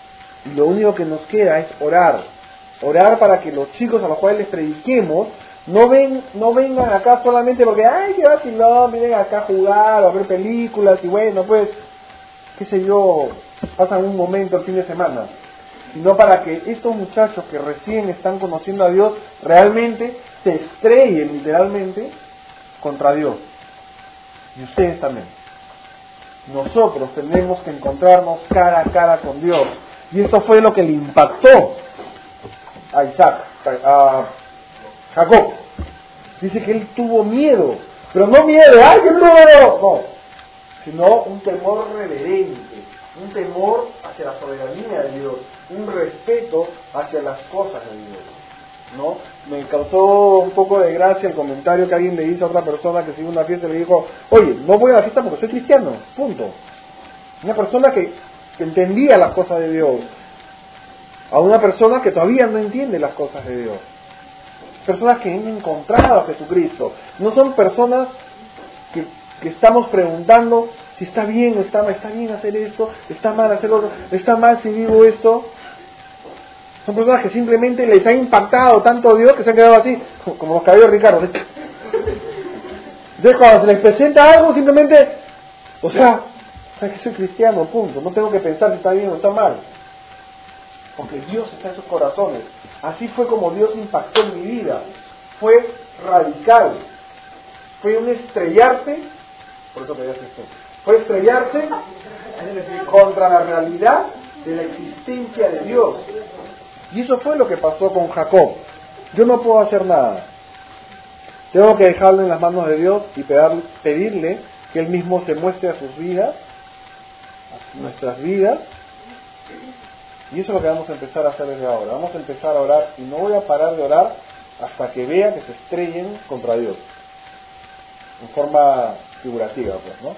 Y lo único que nos queda es orar. Orar para que los chicos a los cuales les prediquemos no ven, no vengan acá solamente porque, ay, qué vacilón, vienen acá a jugar o a ver películas y bueno, pues, qué sé yo, pasan un momento el fin de semana. Sino para que estos muchachos que recién están conociendo a Dios realmente se estrellen literalmente contra Dios. Y ustedes también. Nosotros tenemos que encontrarnos cara a cara con Dios. Y eso fue lo que le impactó a Isaac, a Jacob. Dice que él tuvo miedo, pero no miedo, ¡ay, qué miedo! No, sino un temor reverente, un temor hacia la soberanía de Dios, un respeto hacia las cosas de Dios, ¿no? Me causó un poco de gracia el comentario que alguien le hizo a otra persona que se iba a una fiesta y le dijo, oye, no voy a la fiesta porque soy cristiano, punto. Una persona que, que entendía las cosas de Dios, a una persona que todavía no entiende las cosas de Dios. Personas que han encontrado a Jesucristo. No son personas que, que estamos preguntando si está bien o está mal, está bien hacer esto, está mal hacer otro, está mal si vivo esto. Son personas que simplemente les ha impactado tanto Dios que se han quedado así, como los cabellos de Ricardo. Entonces cuando se les presenta algo, simplemente, o sea, o sea que soy cristiano, punto. No tengo que pensar si está bien o está mal. Porque Dios está en sus corazones. Así fue como Dios impactó en mi vida. Fue radical. Fue un estrellarse, por eso quería hacer esto, fue estrellarse contra la realidad de la existencia de Dios. Y eso fue lo que pasó con Jacob. Yo no puedo hacer nada. Tengo que dejarlo en las manos de Dios y pedirle que Él mismo se muestre a sus vidas, a nuestras vidas. Y eso es lo que vamos a empezar a hacer desde ahora. Vamos a empezar a orar y no voy a parar de orar hasta que vea que se estrellen contra Dios. En forma figurativa, pues, ¿no?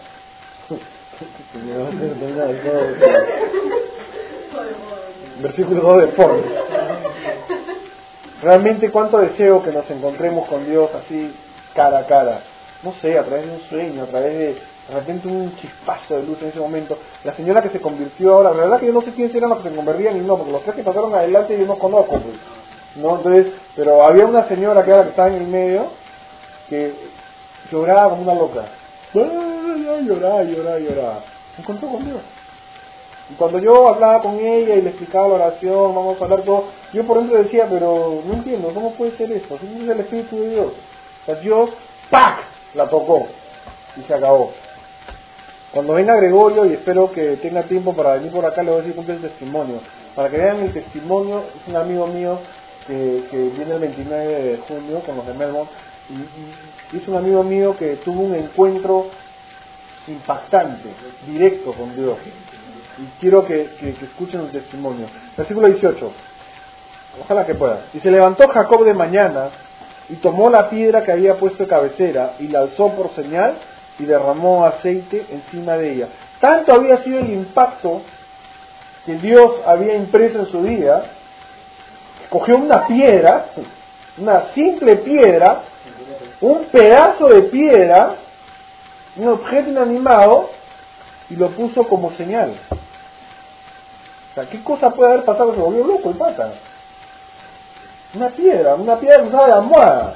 Versículo dos de forma. Realmente cuánto deseo que nos encontremos con Dios así, cara a cara. No sé, a través de un sueño, a través de... de repente un chispazo de luz en ese momento. La señora que se convirtió ahora, la verdad que yo no sé quiénes eran los que se convertían y no, porque los tres que pasaron adelante yo no conozco, pues, ¿no? Entonces, pero había una señora que era la que estaba en el medio, que lloraba como una loca. Lloraba, lloraba, lloraba. Se encontró con Dios. Y cuando yo hablaba con ella y le explicaba la oración, vamos a hablar todo, yo por dentro decía, pero no entiendo, ¿cómo puede ser esto? Si es el Espíritu de Dios. O sea, Dios, ¡pac!, la tocó y se acabó. Cuando venga Gregorio, y espero que tenga tiempo para venir por acá, le voy a decir cumple el testimonio. Para que vean el testimonio, es un amigo mío que, que viene el veintinueve de junio con los de Melbourne, y, y es un amigo mío que tuvo un encuentro impactante, directo con Dios. Y quiero que, que, que escuchen el testimonio. Versículo dieciocho. Ojalá que puedan. Y se levantó Jacob de mañana y tomó la piedra que había puesto de cabecera y la alzó por señal y derramó aceite encima de ella. Tanto había sido el impacto que Dios había impreso en su vida, cogió una piedra, una simple piedra, un pedazo de piedra, un objeto inanimado, y lo puso como señal. O sea, ¿qué cosa puede haber pasado? Se volvió loco el pata. Una piedra, una piedra usada de almohada.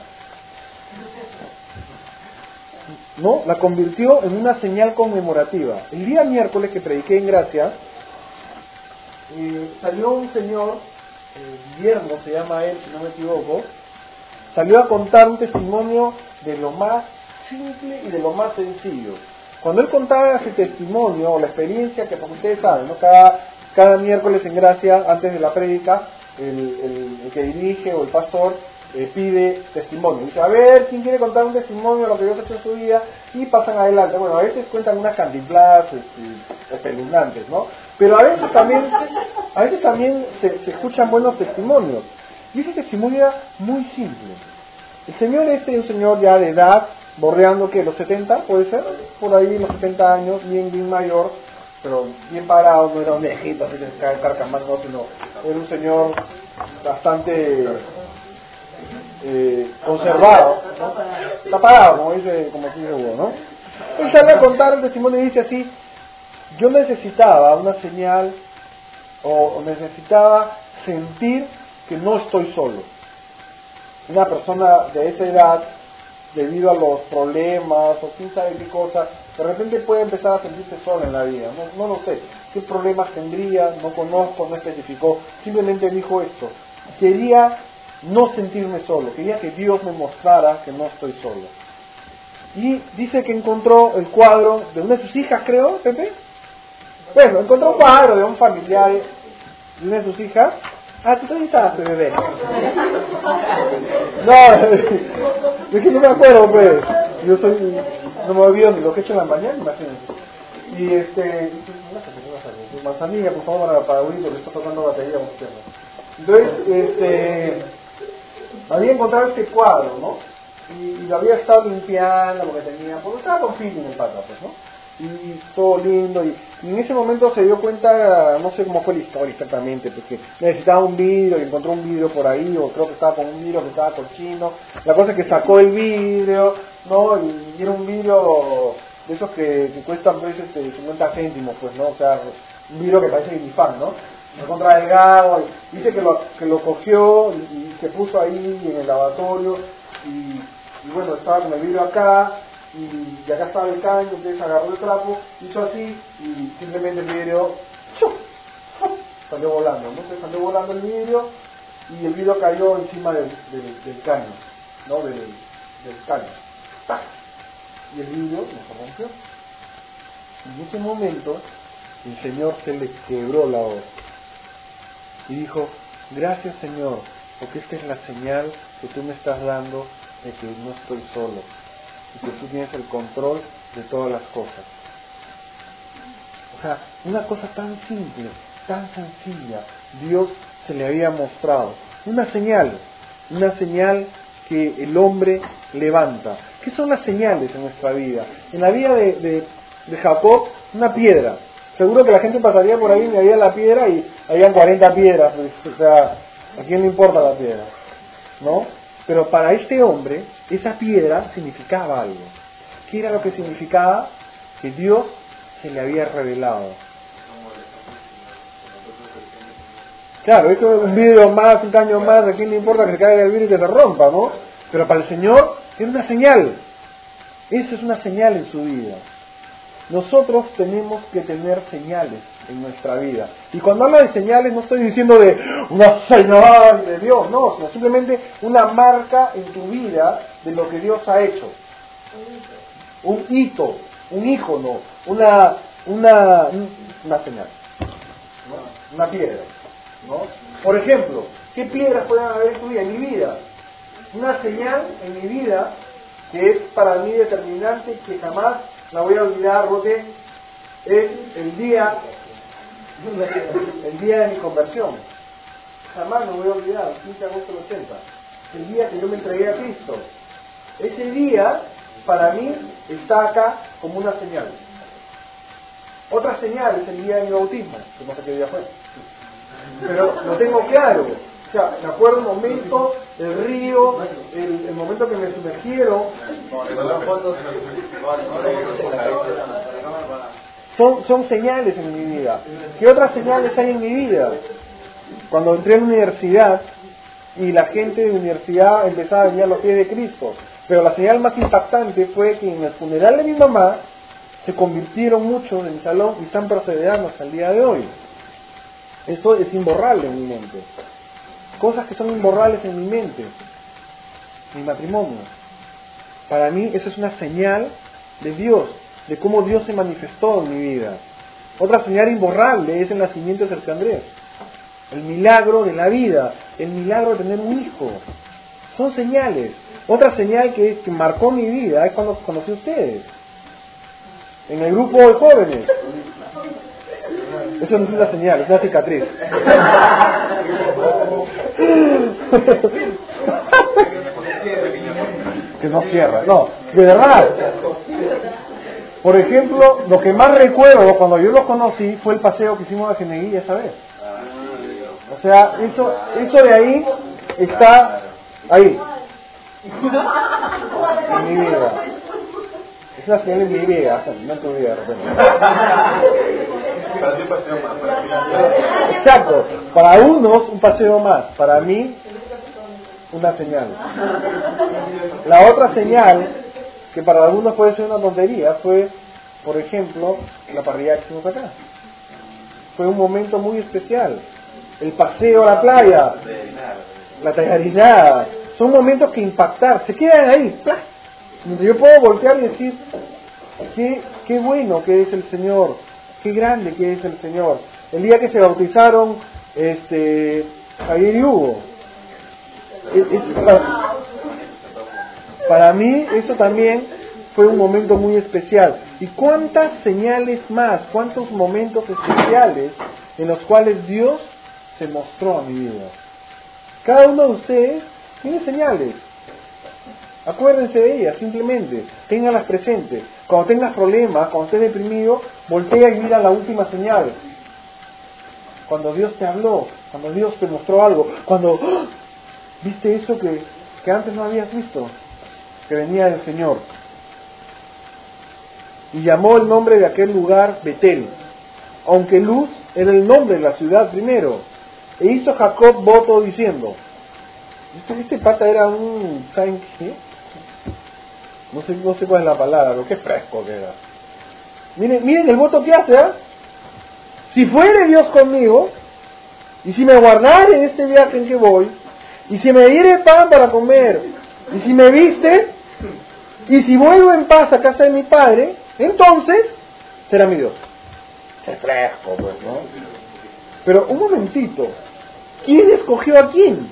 ¿No? La convirtió en una señal conmemorativa. El día miércoles que prediqué en Gracia, eh, salió un señor, eh, Guillermo se llama él, si no me equivoco, salió a contar un testimonio de lo más simple y de lo más sencillo. Cuando él contaba ese testimonio, o la experiencia que, como ustedes saben, ¿no? cada, cada miércoles en Gracia, antes de la prédica, el, el, el que dirige o el pastor eh, pide testimonio. Dice, a ver, ¿quién quiere contar un testimonio de lo que Dios ha hecho en su vida? Y pasan adelante. Bueno, a veces cuentan unas cantinflas este, espeluznantes, ¿no? Pero a veces también, a veces también se, se escuchan buenos testimonios. Y ese testimonio era muy simple. El señor este es un señor ya de edad, borreando que los setenta, puede ser, por ahí los setenta años, bien, bien mayor, pero bien parado, no era un viejito así que se cae carcamando, sino era un señor bastante eh, conservado, ¿no? Está parado, como dice, como dice Hugo, ¿no? Él sale a contar el testimonio y dice así, yo necesitaba una señal o, o necesitaba sentir que no estoy solo. Una persona de esa edad, debido a los problemas o quién sabe qué cosa, de repente puede empezar a sentirse sola en la vida. No, no lo sé. ¿Qué problemas tendría? No conozco, no especificó. Simplemente dijo esto. Quería no sentirme solo. Quería que Dios me mostrara que no estoy solo. Y dice que encontró el cuadro de una de sus hijas, creo, Pepe. Bueno, encontró un cuadro de un familiar de una de sus hijas. Ah, tú también estabas, bebé. No, es que no me acuerdo, pues. Yo soy, no me olvido ni lo que he hecho en la mañana, imagínense. Y este, manzanilla, por favor, para, para oír, porque está tocando batería. Entonces, este, había encontrado este cuadro, ¿no? Y, y lo había estado limpiando, porque tenía, porque estaba con feeling el pata, pues, ¿no? Y todo lindo, y, y en ese momento se dio cuenta, no sé cómo fue la historia exactamente, porque necesitaba un vidrio y encontró un vidrio por ahí, o creo que estaba con un vidrio que estaba cochino. La cosa es que sacó el vidrio, ¿no? Y era un vidrio de esos que, que cuestan pues, este, cincuenta céntimos, pues, ¿no? O sea, un vidrio que parece guinifán, ¿no? Lo contra delgado, y dice que lo, que lo cogió y, y se puso ahí en el lavatorio, y, y bueno, estaba con el vidrio acá, y, y acá estaba el caño, entonces agarró el trapo, hizo así, y simplemente el vidrio ¡chuf! ¡chuf! Salió volando, ¿no? Entonces salió volando el vidrio, y el vidrio cayó encima del, del, del caño, ¿no? Del, del caño. ¡Tac! Y el vidrio no se rompió. En ese momento, el Señor se le quebró la voz, y dijo, gracias Señor, porque esta es la señal que tú me estás dando de que no estoy solo, y que tú tienes el control de todas las cosas. O sea, una cosa tan simple, tan sencilla, Dios se le había mostrado. Una señal, una señal que el hombre levanta. ¿Qué son las señales en nuestra vida? En la vida de, de, de Jacob, una piedra. Seguro que la gente pasaría por ahí y miraría la piedra y habían cuarenta piedras. Pues, o sea, ¿a quién le importa la piedra? ¿No? Pero para este hombre, esa piedra significaba algo. ¿Qué era lo que significaba? Que Dios se le había revelado. Claro, esto es un vidrio más, un caño más, ¿a quién le importa que se caiga el vidrio y que se rompa, no? Pero para el Señor es una señal. Eso es una señal en su vida. Nosotros tenemos que tener señales en nuestra vida. Y cuando hablo de señales no estoy diciendo de una señal de Dios, no, sino simplemente una marca en tu vida de lo que Dios ha hecho. Un hito, un ícono, una, una, una señal, ¿no? Una piedra, ¿no? Por ejemplo, ¿qué piedras pueden haber en tu vida? En mi vida. Una señal en mi vida que es para mí determinante, que jamás la voy a olvidar, Roque, es el día, el día de mi conversión. Jamás lo voy a olvidar, quince de agosto del ochenta, el día que yo me entregué a Cristo. Ese día, para mí, está acá como una señal. Otra señal es el día de mi bautismo, que no sé qué día fue, pero lo tengo claro. O sea, me acuerdo el momento, el río, el, el momento que me sumergieron. Son, son señales en mi vida. ¿Qué otras señales hay en mi vida? Cuando entré a la universidad y la gente de la universidad empezaba a venir a los pies de Cristo. Pero la señal más impactante fue que en el funeral de mi mamá se convirtieron muchos en mi salón y están perseverando hasta el día de hoy. Eso es imborrable en mi mente. Cosas que son imborrables en mi mente. Mi matrimonio. Para mí eso es una señal de Dios, de cómo Dios se manifestó en mi vida. Otra señal imborrable es el nacimiento de Sergio Andrés. El milagro de la vida, el milagro de tener un hijo. Son señales. Otra señal que, que marcó mi vida es cuando conocí a ustedes. En el grupo de jóvenes. Eso no es una señal, es una cicatriz. Que no cierra, no, de verdad. Por ejemplo, lo que más recuerdo cuando yo los conocí fue el paseo que hicimos a Geneguilla esa vez. O sea, eso, eso de ahí está ahí. En mi vida. Es una señal en mi vida, no en tu vida de repente. Para ti un paseo más, para mí. Exacto, para unos un paseo más, para mí una señal. La otra señal, que para algunos puede ser una tontería, fue, por ejemplo, la parrilla que hicimos acá. Fue un momento muy especial. El paseo a la playa, la tallarinada, son momentos que impactar, se quedan ahí, ¡plá! Yo puedo voltear y decir, qué, qué bueno que es el Señor, qué grande que es el Señor. El día que se bautizaron este, Javier y Hugo, es, es, para, para mí eso también fue un momento muy especial. ¿Y cuántas señales más, cuántos momentos especiales en los cuales Dios se mostró a mi vida? Cada uno de ustedes tiene señales. Acuérdense de ellas, simplemente, ténganlas presentes. Cuando tengas problemas, cuando estés deprimido, voltea y mira la última señal. Cuando Dios te habló, cuando Dios te mostró algo, cuando ¡oh! viste eso que, que antes no habías visto, que venía del Señor. Y llamó el nombre de aquel lugar Betel, aunque Luz era el nombre de la ciudad primero. E hizo Jacob voto diciendo, este, este pata era un, ¿saben qué? No sé, no sé cuál es la palabra, pero qué fresco que era. Miren, miren el voto que hace, ¿eh? Si fuere Dios conmigo, y si me guardare en este viaje en que voy, y si me diere pan para comer, y si me viste, y si vuelvo en paz a casa de mi padre, entonces será mi Dios. Qué fresco, pues, ¿no? Pero un momentito, ¿quién escogió a quién?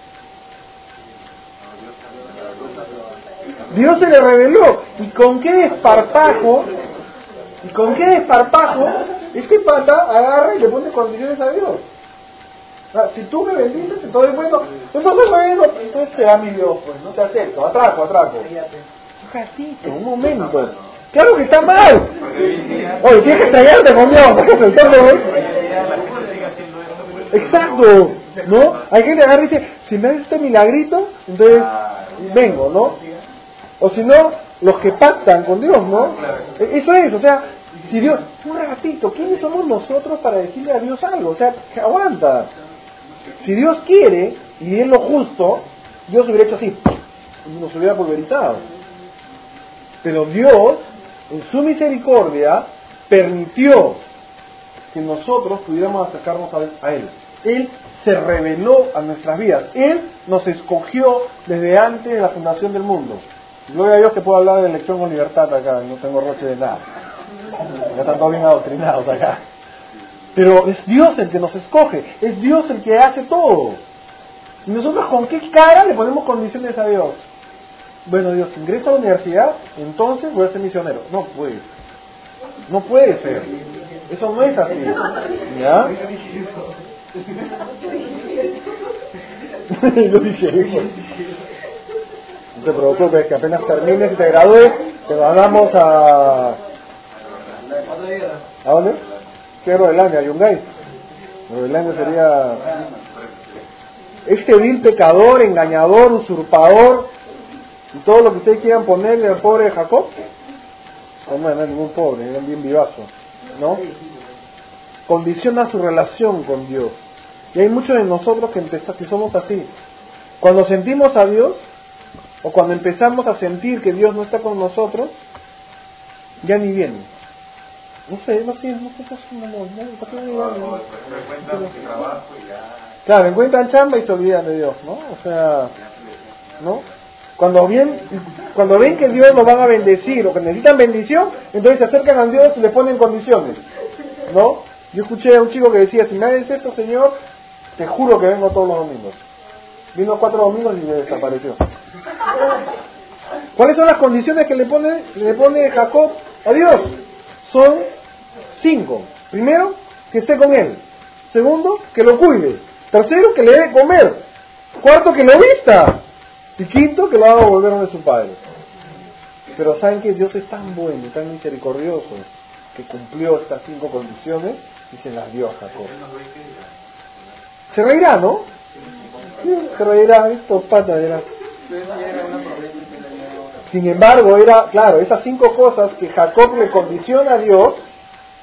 Dios se le reveló. ¿Y con qué desparpajo? ¿Y con qué desparpajo? Este pata agarra y le pone condiciones a Dios. Ah, si tú me bendices, entonces bueno, entonces bueno, entonces será mi Dios, pues, no te acepto, atraco, atraco. Un ratito, un momento. Claro que está mal. Oye, tienes que estrellarte con Dios, ¿no? Exacto, ¿no? Hay gente que agarra y dice, si me haces este milagrito, entonces vengo, ¿no? O si no, los que pactan con Dios, ¿no? Eso es, o sea, si Dios, un ratito, ¿quiénes somos nosotros para decirle a Dios algo? O sea, que aguanta. Si Dios quiere, y es lo justo, Dios hubiera hecho así, nos hubiera pulverizado. Pero Dios, en su misericordia, permitió que nosotros pudiéramos acercarnos a Él. Él se reveló a nuestras vidas. Él nos escogió desde antes de la fundación del mundo. Gloria a Dios que puedo hablar de elección con libertad acá, no tengo roche de nada. Ya están todos bien adoctrinados acá. Pero es Dios el que nos escoge, es Dios el que hace todo. ¿Y nosotros con qué cara le ponemos condiciones a Dios? Bueno, Dios, ingreso a la universidad, entonces voy a ser misionero. No puede. No puede ser. Eso no es así. ¿Ya? Yo dije eso. No te preocupes, que apenas termines y te gradúes, te mandamos a... ¿A dónde? ¿Qué Groenlandia? ¿A Yungay? Groenlandia sería... Este vil pecador, engañador, usurpador, y todo lo que ustedes quieran ponerle al pobre Jacob, no, no es ningún pobre, era bien vivazo, ¿no? Condiciona su relación con Dios. Y hay muchos de nosotros que, empezamos, que somos así. Cuando sentimos a Dios, o cuando empezamos a sentir que Dios no está con nosotros, ya ni viene. No sé, no sé, no sé qué hacer, no, no, no, claro, encuentran chamba y se olvidan de Dios, ¿no? O sea, ¿no? Cuando ven, cuando ven que Dios los van a bendecir o que necesitan bendición, entonces se acercan a Dios y le ponen condiciones, ¿no? Yo escuché a un chico que decía, si me haces esto, Señor, te juro que vengo todos los domingos. Vino cuatro domingos y me desapareció. ¿Cuáles son las condiciones que le pone, le pone Jacob a Dios? Son cinco. Primero, que esté con él. Segundo, que lo cuide. Tercero, que le dé comer. Cuarto, que lo vista. Y quinto, que lo haga volver de su padre. Pero saben que Dios es tan bueno y tan misericordioso que cumplió estas cinco condiciones y se las dio a Jacob. Se reirá, ¿no? Sí, se reirá, estos patas de la... Sin embargo, era, claro, esas cinco cosas que Jacob le condiciona a Dios,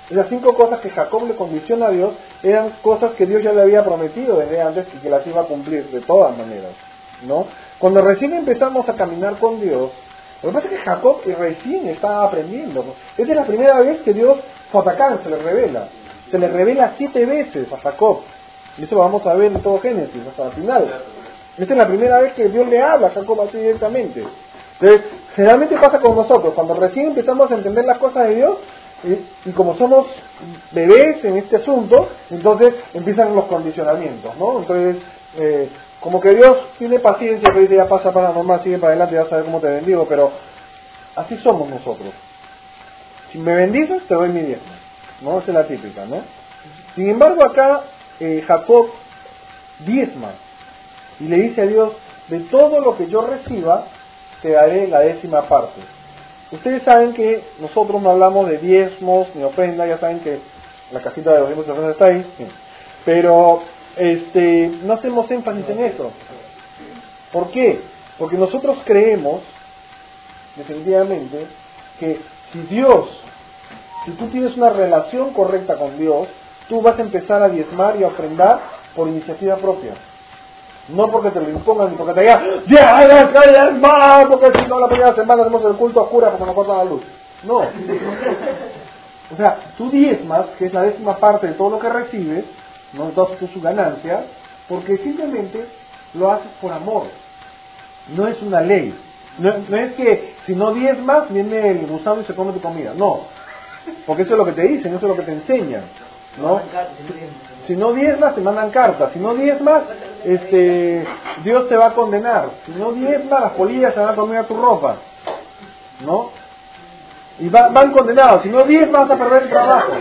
Esas cinco cosas que Jacob le condiciona a Dios eran cosas que Dios ya le había prometido desde antes y que las iba a cumplir de todas maneras, ¿no? Cuando recién empezamos a caminar con Dios, lo que pasa es que Jacob recién estaba aprendiendo. Esta es la primera vez que Dios, Fatacán, se le revela. Se le revela siete veces a Jacob. Y eso lo vamos a ver en todo Génesis, hasta el final. Esta es la primera vez que Dios le habla a Jacob así directamente. Entonces, generalmente pasa con nosotros, cuando recién empezamos a entender las cosas de Dios, y, y como somos bebés en este asunto, entonces empiezan los condicionamientos, ¿no? Entonces, eh, como que Dios tiene paciencia, que dice, ya pasa para normal, sigue para adelante, ya sabes cómo te bendigo, pero así somos nosotros. Si me bendices, te doy mi diezmo, ¿no? Esa es la típica, ¿no? Sin embargo, acá eh, Jacob diezma y le dice a Dios, de todo lo que yo reciba, te daré la décima parte. Ustedes saben que nosotros no hablamos de diezmos ni ofrenda, ya saben que la casita de los diezmos y ofrendas está ahí, sí. Pero este, no hacemos énfasis en eso. ¿Por qué? Porque nosotros creemos, definitivamente, que si Dios, si tú tienes una relación correcta con Dios, tú vas a empezar a diezmar y a ofrendar por iniciativa propia. No porque te lo impongan ni porque te digan, ¡ya, ya, ya, ya, porque si no la primera semana hacemos el culto a oscura porque nos cortan la luz! No. O sea, tú diezmas, que es la décima parte de todo lo que recibes, no de todas tus ganancias, porque simplemente lo haces por amor. No es una ley. No, no es que si no diezmas, viene el gusano y se come tu comida. No. Porque eso es lo que te dicen, eso es lo que te enseñan, ¿no? Si no diezmas, te mandan cartas. Si no diezmas, este, Dios te va a condenar. Si no diezmas, las polillas se van a comer a tu ropa, ¿no? Y va, van condenados. Si no diezmas, vas a perder el trabajo,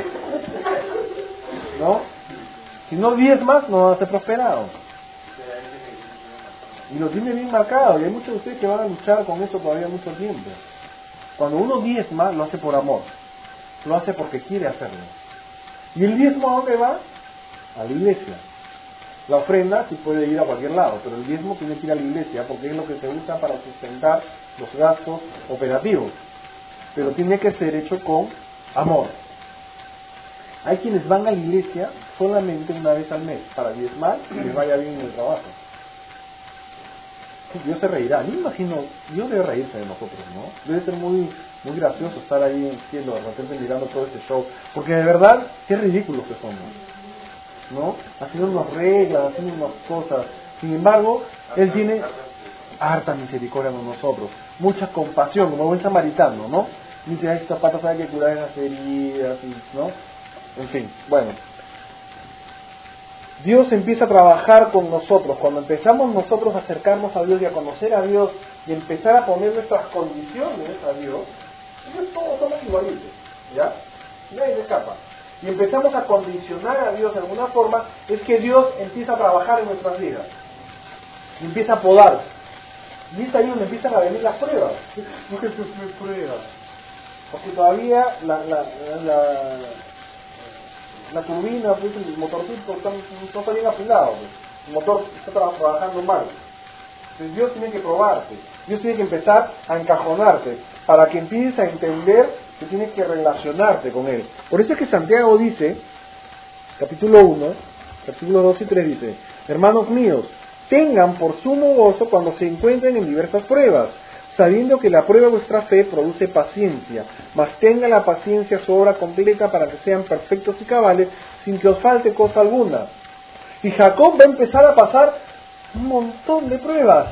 ¿no? Si no diezmas, no vas a ser prosperado. Y lo tiene bien marcado. Y hay muchos de ustedes que van a luchar con eso todavía mucho tiempo. Cuando uno diezma, lo hace por amor. Lo hace porque quiere hacerlo. ¿Y el diezmo a dónde va? A la iglesia. La ofrenda sí puede ir a cualquier lado, pero el diezmo tiene que ir a la iglesia porque es lo que se usa para sustentar los gastos operativos. Pero tiene que ser hecho con amor. Hay quienes van a la iglesia solamente una vez al mes para diezmar y les vaya bien en el trabajo. Dios se reirá. Yo me imagino, Dios debe reírse de nosotros, ¿no? Debe ser muy muy gracioso estar ahí en el cielo, de repente mirando todo este show, porque de verdad, qué ridículos que somos, ¿no? Haciendo unas reglas, haciendo unas cosas. Sin embargo, Él tiene harta misericordia con nosotros, mucha compasión, como buen samaritano, ¿no? Dice, ay, estas patas hay que curar esas heridas, ¿no? En fin, bueno. Dios empieza a trabajar con nosotros. Cuando empezamos nosotros a acercarnos a Dios y a conocer a Dios y empezar a poner nuestras condiciones a Dios, entonces todos somos igualitos, ¿ya? Nadie se escapa. Y empezamos a condicionar a Dios de alguna forma, es que Dios empieza a trabajar en nuestras vidas. Y empieza a podar. Y es ahí donde empiezan a venir las pruebas. No, Jesús, no hay pruebas. Porque todavía la... la, la la turbina, pues, el motorcito está, no está bien afilado, pues. El motor está trabajando mal. Entonces Dios tiene que probarte, Dios tiene que empezar a encajonarte para que empieces a entender que tienes que relacionarte con Él. Por eso es que Santiago dice, capítulo uno, capítulos dos y tres dice, hermanos míos, tengan por sumo gozo cuando se encuentren en diversas pruebas, sabiendo que la prueba de vuestra fe produce paciencia, mas tenga la paciencia su obra completa para que sean perfectos y cabales, sin que os falte cosa alguna. Y Jacob va a empezar a pasar un montón de pruebas.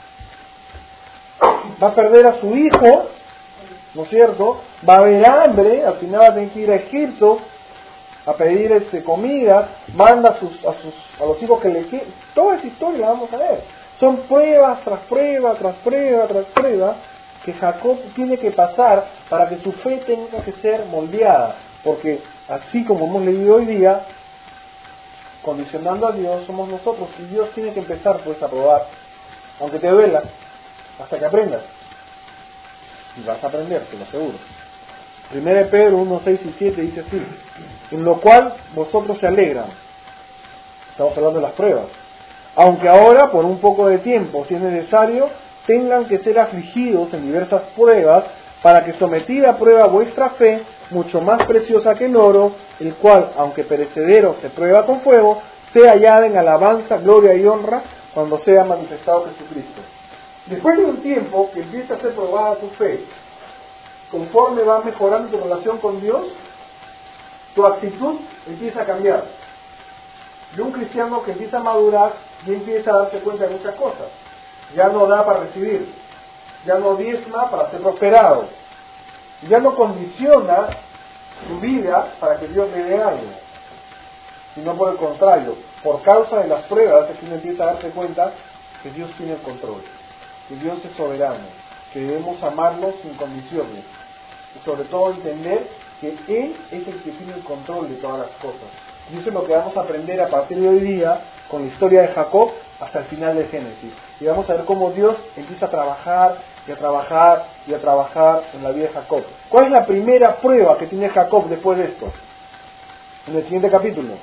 Va a perder a su hijo, ¿no es cierto? Va a haber hambre, al final va a tener que ir a Egipto a pedir este, comida, manda a, sus, a, sus, a los hijos que le quieren. Toda esa historia la vamos a ver. Son pruebas tras prueba, tras prueba, tras prueba, que Jacob tiene que pasar para que su fe tenga que ser moldeada. Porque así como hemos leído hoy día, condicionando a Dios somos nosotros. Y Dios tiene que empezar pues a probar, aunque te duela, hasta que aprendas. Y vas a aprender, te lo aseguro. primera de Pedro uno, seis y siete dice así, en lo cual vosotros se alegran. Estamos hablando de las pruebas. Aunque ahora, por un poco de tiempo, si es necesario, tengan que ser afligidos en diversas pruebas, para que sometida a prueba vuestra fe, mucho más preciosa que el oro, el cual, aunque perecedero, se prueba con fuego, sea hallada en alabanza, gloria y honra cuando sea manifestado Jesucristo. Después de un tiempo que empieza a ser probada tu fe, conforme va mejorando tu relación con Dios, tu actitud empieza a cambiar. De un cristiano que empieza a madurar y empieza a darse cuenta de muchas cosas. Ya no da para recibir, ya no diezma para ser prosperado, ya no condiciona su vida para que Dios le dé algo, sino por el contrario, por causa de las pruebas es que uno empieza a darse cuenta que Dios tiene el control, que Dios es soberano, que debemos amarlo sin condiciones y sobre todo entender que Él es el que tiene el control de todas las cosas. Y eso es lo que vamos a aprender a partir de hoy día con la historia de Jacob hasta el final de Génesis. Y vamos a ver cómo Dios empieza a trabajar y a trabajar y a trabajar en la vida de Jacob. ¿Cuál es la primera prueba que tiene Jacob después de esto? En el siguiente capítulo,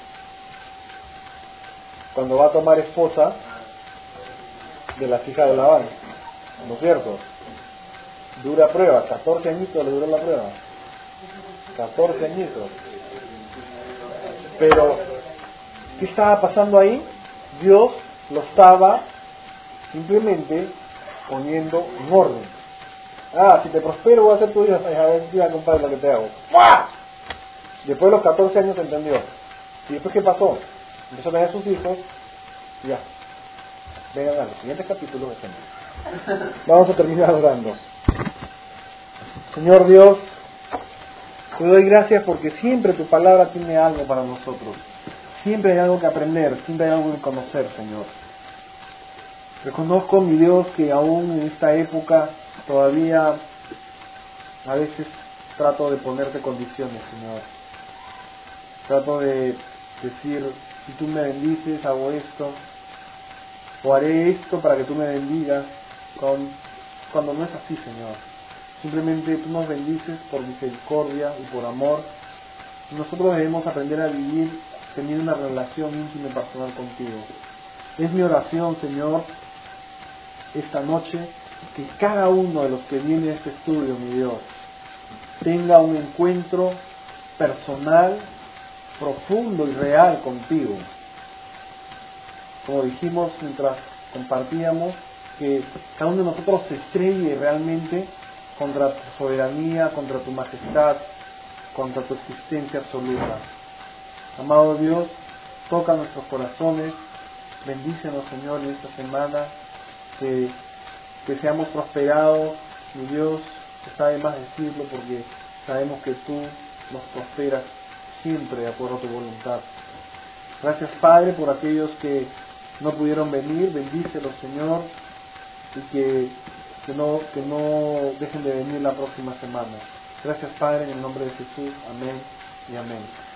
cuando va a tomar esposa de la hija de Labán, ¿no es cierto? Dura prueba, catorce añitos le duró la prueba, catorce añitos. Pero, ¿qué estaba pasando ahí? Dios lo estaba simplemente poniendo en orden. Ah, si te prospero voy a hacer tu hijo, a ver, mira compadre lo que te hago. ¡Fua! Después de los catorce años entendió. ¿Y después qué pasó? Empezó a tener sus hijos, y ya. Vengan a los siguientes capítulos de Génesis. Vamos a terminar orando. Señor Dios, te doy gracias porque siempre tu palabra tiene algo para nosotros. Siempre hay algo que aprender, siempre hay algo que conocer, Señor. Reconozco, mi Dios, que aún en esta época todavía a veces trato de ponerte condiciones, Señor. Trato de decir, si tú me bendices, hago esto, o haré esto para que tú me bendigas, con, cuando no es así, Señor. Simplemente tú nos bendices por misericordia y por amor. Nosotros debemos aprender a vivir teniendo una relación íntima y personal contigo. Es mi oración, Señor, esta noche, que cada uno de los que viene a este estudio, mi Dios, tenga un encuentro personal, profundo y real contigo. Como dijimos mientras compartíamos, que cada uno de nosotros se estrelle realmente contra tu soberanía, contra tu majestad, contra tu existencia absoluta. Amado Dios, toca nuestros corazones, bendícenos, Señor, en esta semana, que, que seamos prosperados, mi Dios, está de más decirlo porque sabemos que tú nos prosperas siempre de acuerdo a tu voluntad. Gracias, Padre, por aquellos que no pudieron venir, bendícelos, Señor, y que, que, no, que no dejen de venir la próxima semana. Gracias, Padre, en el nombre de Jesús. Amén y amén.